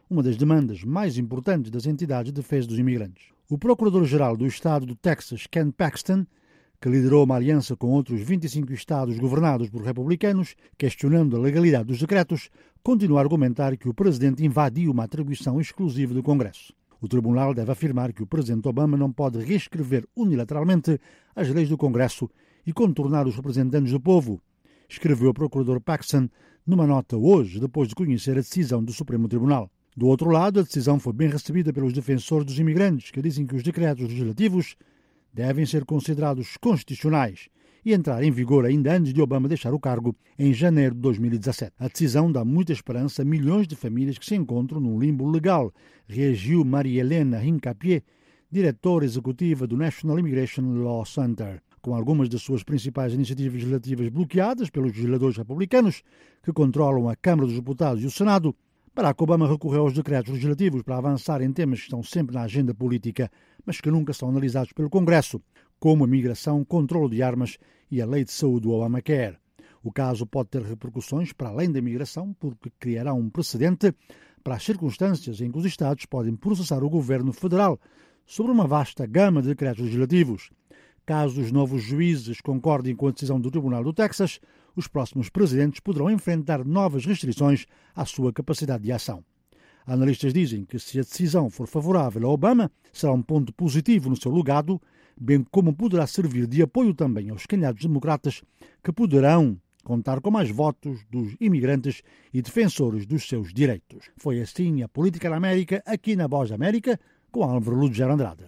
[SPEAKER 1] uma das demandas mais importantes das entidades de defesa dos imigrantes. O Procurador-Geral do Estado do Texas, Ken Paxton, que liderou uma aliança com outros 25 estados governados por republicanos, questionando a legalidade dos decretos, continua a argumentar que o presidente invadiu uma atribuição exclusiva do Congresso. O tribunal deve afirmar que o presidente Obama não pode reescrever unilateralmente as leis do Congresso e contornar os representantes do povo, escreveu o procurador Paxton numa nota hoje, depois de conhecer a decisão do Supremo Tribunal. Do outro lado, a decisão foi bem recebida pelos defensores dos imigrantes, que dizem que os decretos legislativos devem ser considerados constitucionais e entrar em vigor ainda antes de Obama deixar o cargo em janeiro de 2017. A decisão dá muita esperança a milhões de famílias que se encontram num limbo legal, reagiu Maria Helena Hincapié, diretora executiva do National Immigration Law Center. Com algumas das suas principais iniciativas legislativas bloqueadas pelos legisladores republicanos, que controlam a Câmara dos Deputados e o Senado, Barack Obama recorreu aos decretos legislativos para avançar em temas que estão sempre na agenda política, mas que nunca são analisados pelo Congresso, como a migração, controle de armas e a lei de saúde do Obamacare. O caso pode ter repercussões para além da migração, porque criará um precedente para as circunstâncias em que os Estados podem processar o governo federal sobre uma vasta gama de decretos legislativos. Caso os novos juízes concordem com a decisão do Tribunal do Texas, os próximos presidentes poderão enfrentar novas restrições à sua capacidade de ação. Analistas dizem que, se a decisão for favorável a Obama, será um ponto positivo no seu legado, bem como poderá servir de apoio também aos candidatos democratas, que poderão contar com mais votos dos imigrantes e defensores dos seus direitos. Foi assim a Política na América, aqui na Voz da América, com Álvaro Ludger Andrade.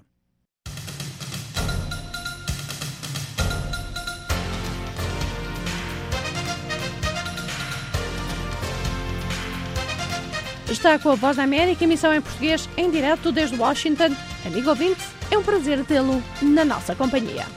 [SPEAKER 19] Está com a Voz da América, emissão em português, em direto desde Washington. Amigo ouvinte, é um prazer tê-lo na nossa companhia.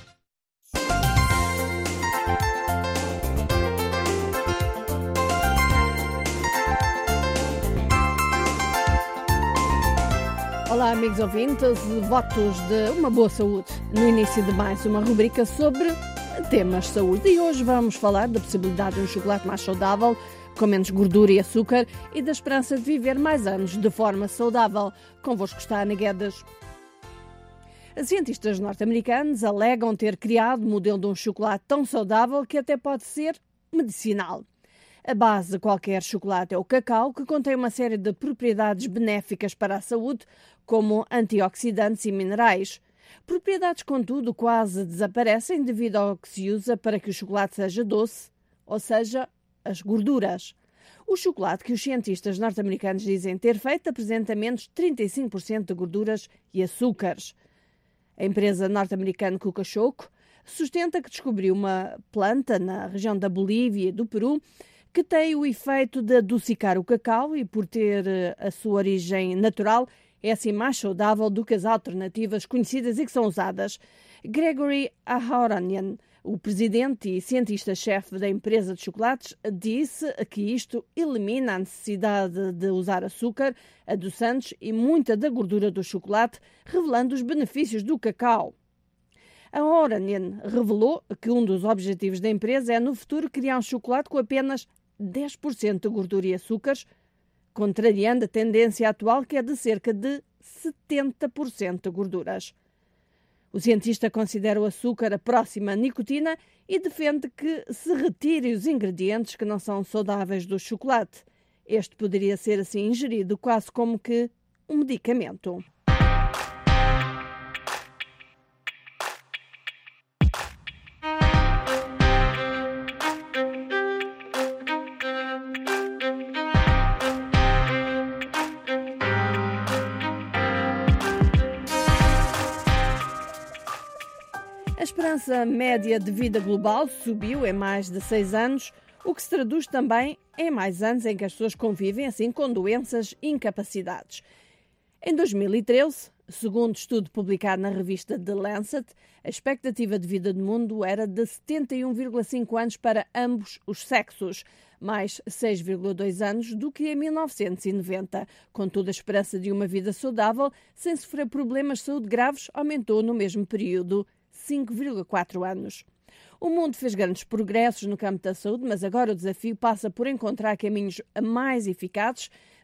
[SPEAKER 19] Olá, amigos ouvintes, votos de uma boa saúde no início de mais uma rubrica sobre temas de saúde. E hoje vamos falar da possibilidade de um chocolate mais saudável, com menos gordura e açúcar, e da esperança de viver mais anos de forma saudável. Convosco está Ana Guedes. Cientistas norte-americanos alegam ter criado o modelo de um chocolate tão saudável que até pode ser medicinal. A base de qualquer chocolate é o cacau, que contém uma série de propriedades benéficas para a saúde, como antioxidantes e minerais. Propriedades, contudo, quase desaparecem devido ao que se usa para que o chocolate seja doce, ou seja, as gorduras. O chocolate que os cientistas norte-americanos dizem ter feito apresenta menos 35% de gorduras e açúcares. A empresa norte-americana Cuca-Choco sustenta que descobriu uma planta na região da Bolívia e do Peru que tem o efeito de adocicar o cacau e, por ter a sua origem natural, é assim mais saudável do que as alternativas conhecidas e que são usadas. Gregory Aharonian, o presidente e cientista-chefe da empresa de chocolates, disse que isto elimina a necessidade de usar açúcar, adoçantes e muita da gordura do chocolate, revelando os benefícios do cacau. A Aharonian revelou que um dos objetivos da empresa é, no futuro, criar um chocolate com apenas 10% de gordura e açúcares, contrariando a tendência atual, que é de cerca de 70% de gorduras. O cientista considera o açúcar a próxima nicotina e defende que se retire os ingredientes que não são saudáveis do chocolate. Este poderia ser assim ingerido quase como que um medicamento. A esperança média de vida global subiu em mais de 6 anos, o que se traduz também em mais anos em que as pessoas convivem assim com doenças e incapacidades. Em 2013, segundo estudo publicado na revista The Lancet, a expectativa de vida do mundo era de 71,5 anos para ambos os sexos, mais 6,2 anos do que em 1990. Contudo, a esperança de uma vida saudável, sem sofrer problemas de saúde graves, aumentou no mesmo período 5,4 anos. O mundo fez grandes progressos no campo da saúde, mas agora o desafio passa por encontrar caminhos mais eficazes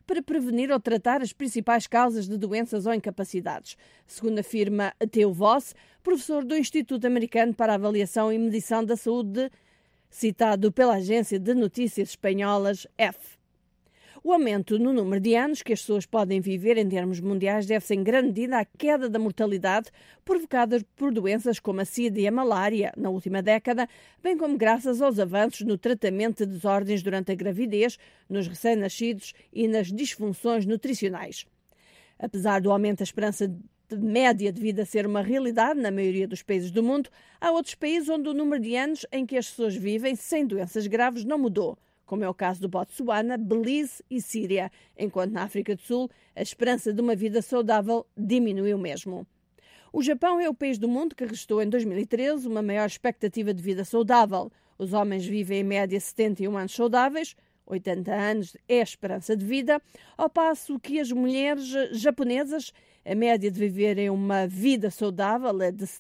[SPEAKER 19] para prevenir ou tratar as principais causas de doenças ou incapacidades, segundo afirma Theo Voss, professor do Instituto Americano para a Avaliação e Medição da Saúde, citado pela agência de notícias espanholas EFE. O aumento no número de anos que as pessoas podem viver em termos mundiais deve-se em grande medida à queda da mortalidade provocada por doenças como a SIDA e a malária na última década, bem como graças aos avanços no tratamento de desordens durante a gravidez, nos recém-nascidos e nas disfunções nutricionais. Apesar do aumento da esperança média de vida ser uma realidade na maioria dos países do mundo, há outros países onde o número de anos em que as pessoas vivem sem doenças graves não mudou, como é o caso do Botsuana, Belize e Síria, enquanto na África do Sul a esperança de uma vida saudável diminuiu mesmo. O Japão é o país do mundo que registrou em 2013 uma maior expectativa de vida saudável. Os homens vivem em média 71 anos saudáveis, 80 anos é a esperança de vida, ao passo que as mulheres japonesas, a média de viverem uma vida saudável é de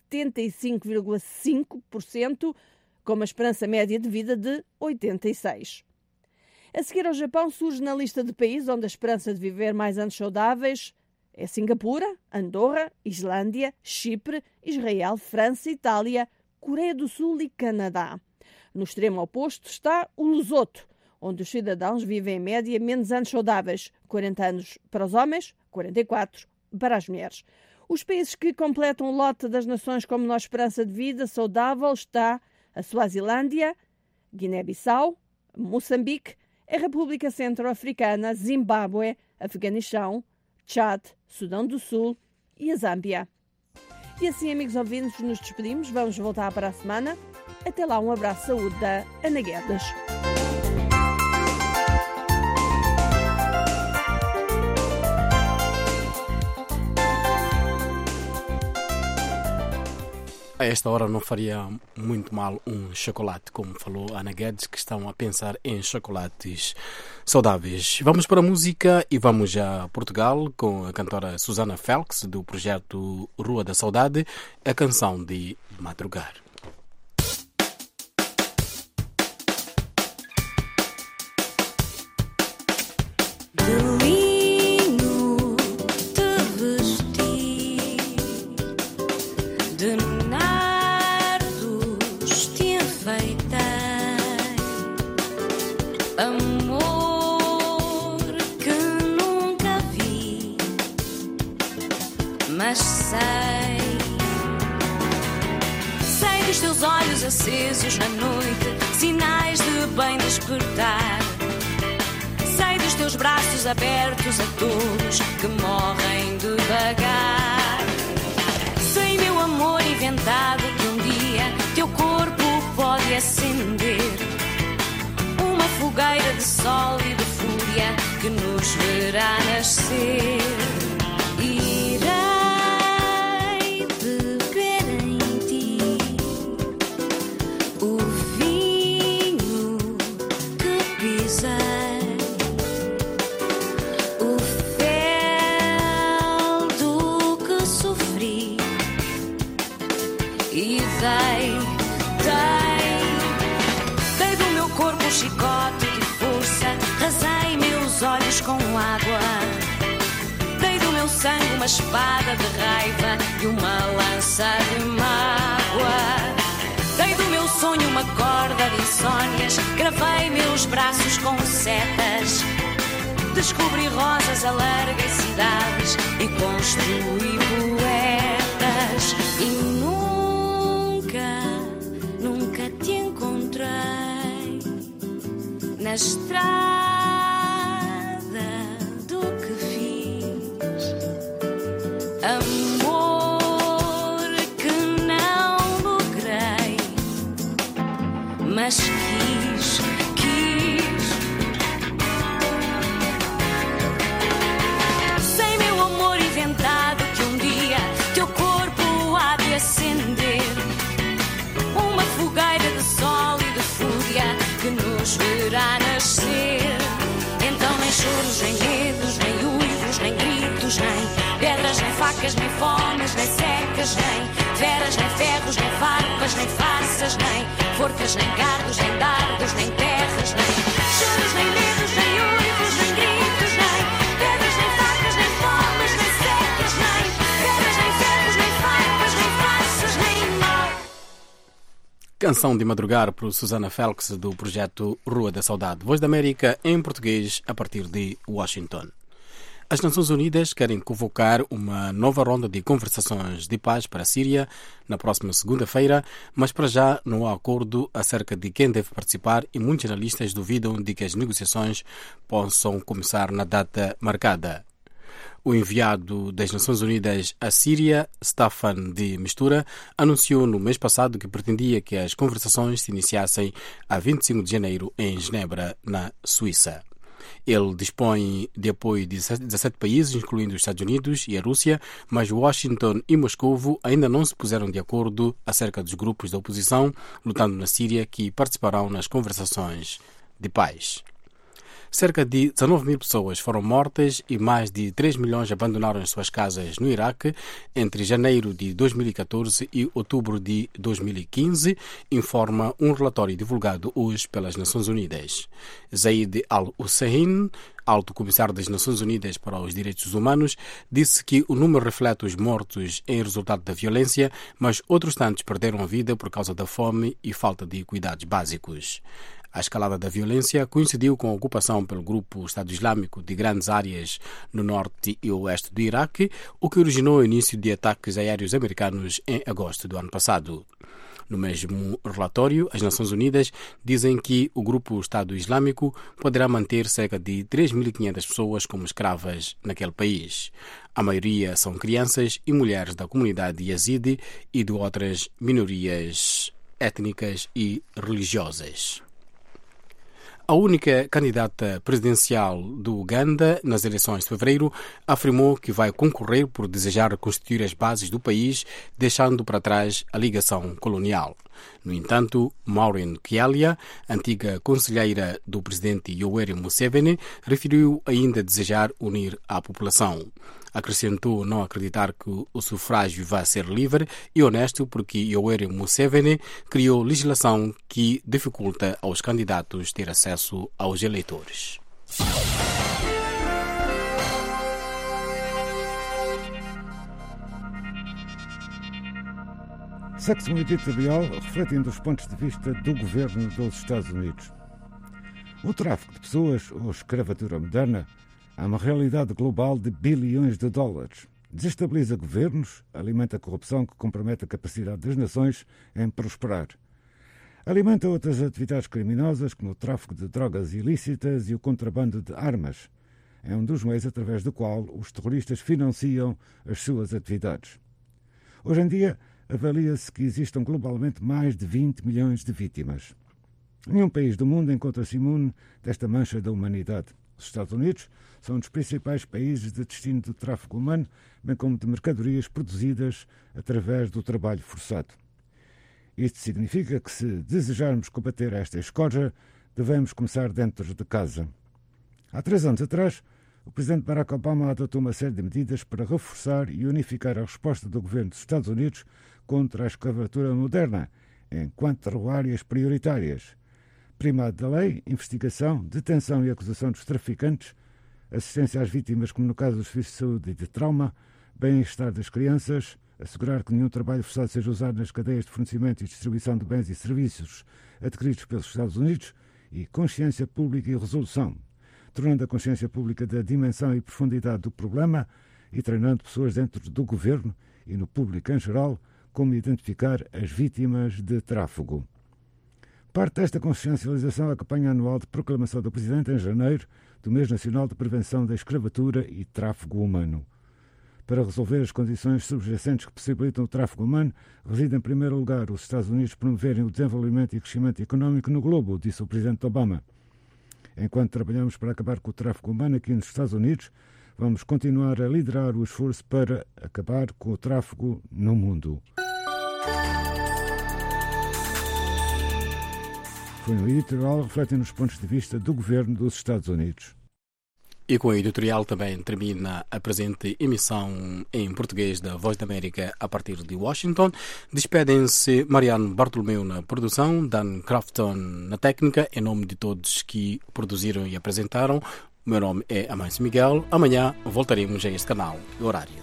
[SPEAKER 19] 75,5%, com uma esperança média de vida de 86%. A seguir ao Japão surge na lista de países onde a esperança de viver mais anos saudáveis é Singapura, Andorra, Islândia, Chipre, Israel, França, Itália, Coreia do Sul e Canadá. No extremo oposto está o Lesoto, onde os cidadãos vivem em média menos anos saudáveis, 40 anos para os homens, 44 para as mulheres. Os países que completam o lote das nações com menor esperança de vida saudável está a Suazilândia, Guiné-Bissau, Moçambique, a República Centro-Africana, Zimbábue, Afeganistão, Tchad, Sudão do Sul e a Zâmbia. E assim, amigos ouvintes, nos despedimos. Vamos voltar para a semana. Até lá, um abraço de saúde da Ana Guedes.
[SPEAKER 26] A esta hora não faria muito mal um chocolate, como falou Ana Guedes, que estão a pensar em chocolates saudáveis. Vamos para a música e vamos a Portugal com a cantora Susana Felix, do projeto Rua da Saudade, a canção de Madrugar.
[SPEAKER 12] Sei dos teus olhos acesos na noite, sinais de bem despertar. Sei dos teus braços abertos a todos que morrem devagar. Sei, meu amor inventado, que um dia teu corpo pode acender uma fogueira de sol e de fúria que nos verá nascer. Dei do meu corpo um chicote de força, rasei meus olhos com água. Dei do meu sangue uma espada de raiva e uma lança de mágoa. Dei do meu sonho uma corda de insónias, gravei meus braços com setas. Descobri rosas, alarguei cidades e construí poetas. E nunca te encontrei na estrada do que fiz. Amor que não logrei, mas quis. Sei, meu amor inventado, que um dia teu corpo há de acender uma fogueira de sol e de fúria que nos verá nascer. Então nem choros, nem medos, nem uivos, nem gritos, nem pedras, nem facas, nem fomes, nem secas, nem feras, nem ferros, nem farpas, nem farsas, nem forcas, nem gardos, nem dardos, nem terras, nem choros, nem medos, nem uivos, nem gritos, nem
[SPEAKER 26] Canção de Madrugar por Susana Felix do projeto Rua da Saudade. Voz da América em português a partir de Washington. As Nações Unidas querem convocar uma nova ronda de conversações de paz para a Síria na próxima segunda-feira, mas para já não há acordo acerca de quem deve participar e muitos analistas duvidam de que as negociações possam começar na data marcada. O enviado das Nações Unidas à Síria, Staffan de Mistura, anunciou no mês passado que pretendia que as conversações se iniciassem a 25 de janeiro em Genebra, na Suíça. Ele dispõe de apoio de 17 países, incluindo os Estados Unidos e a Rússia, mas Washington e Moscovo ainda não se puseram de acordo acerca dos grupos da oposição lutando na Síria que participarão nas conversações de paz. Cerca de 19 mil pessoas foram mortas e mais de 3 milhões abandonaram as suas casas no Iraque entre janeiro de 2014 e outubro de 2015, informa um relatório divulgado hoje pelas Nações Unidas. Zaid al-Hussein, alto comissário das Nações Unidas para os Direitos Humanos, disse que o número reflete os mortos em resultado da violência, mas outros tantos perderam a vida por causa da fome e falta de cuidados básicos. A escalada da violência coincidiu com a ocupação pelo grupo Estado Islâmico de grandes áreas no norte e oeste do Iraque, o que originou o início de ataques aéreos americanos em agosto do ano passado. No mesmo relatório, as Nações Unidas dizem que o grupo Estado Islâmico poderá manter cerca de 3.500 pessoas como escravas naquele país. A maioria são crianças e mulheres da comunidade yazidi e de outras minorias étnicas e religiosas. A única candidata presidencial do Uganda nas eleições de fevereiro afirmou que vai concorrer por desejar constituir as bases do país, deixando para trás a ligação colonial. No entanto, Maureen Kyalya, antiga conselheira do presidente Yoweri Museveni, referiu ainda desejar unir a população. Acrescentou não acreditar que o sufrágio vai ser livre e honesto porque Yoweri Museveni criou legislação que dificulta aos candidatos ter acesso aos eleitores.
[SPEAKER 1] Sexo editorial refletindo os pontos de vista do governo dos Estados Unidos. O tráfico de pessoas ou escravatura moderna é uma realidade global de bilhões de dólares. Desestabiliza governos, alimenta a corrupção que compromete a capacidade das nações em prosperar. Alimenta outras atividades criminosas, como o tráfico de drogas ilícitas e o contrabando de armas. É um dos meios através do qual os terroristas financiam as suas atividades. Hoje em dia, avalia-se que existam globalmente mais de 20 milhões de vítimas. Nenhum país do mundo encontra-se imune desta mancha da humanidade. Os Estados Unidos são um dos principais países de destino do tráfico humano, bem como de mercadorias produzidas através do trabalho forçado. Isto significa que, se desejarmos combater esta escória, devemos começar dentro de casa. Há 3 anos atrás, o presidente Barack Obama adotou uma série de medidas para reforçar e unificar a resposta do governo dos Estados Unidos contra a escravatura moderna, em 4 áreas prioritárias: primado da lei, investigação, detenção e acusação dos traficantes, assistência às vítimas, como no caso dos serviços de saúde e de trauma, bem-estar das crianças, assegurar que nenhum trabalho forçado seja usado nas cadeias de fornecimento e distribuição de bens e serviços adquiridos pelos Estados Unidos, e consciência pública e resolução, tornando a consciência pública da dimensão e profundidade do problema e treinando pessoas dentro do governo e no público em geral como identificar as vítimas de tráfego. Parte desta consciencialização é a campanha anual de proclamação do Presidente em janeiro do Mês Nacional de Prevenção da Escravatura e Tráfego Humano. Para resolver as condições subjacentes que possibilitam o tráfego humano, reside em primeiro lugar os Estados Unidos promoverem o desenvolvimento e crescimento económico no globo, disse o Presidente Obama. Enquanto trabalhamos para acabar com o tráfego humano aqui nos Estados Unidos, vamos continuar a liderar o esforço para acabar com o tráfego no mundo. Foi um editorial refletindo os pontos de vista do governo dos Estados Unidos.
[SPEAKER 26] E com a editorial também termina a presente emissão em português da Voz da América a partir de Washington. Despedem-se Mariano Bartolomeu na produção, Dan Crafton na técnica, em nome de todos que produziram e apresentaram. O meu nome é Amâncio Miguel. Amanhã voltaremos a este canal e horário.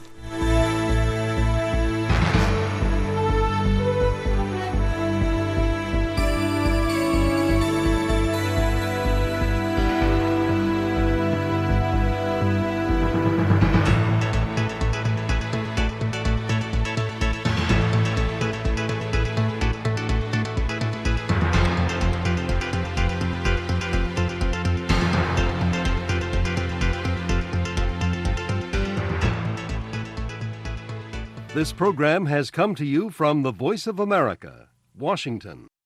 [SPEAKER 13] This program has come to you from the Voice of America, Washington.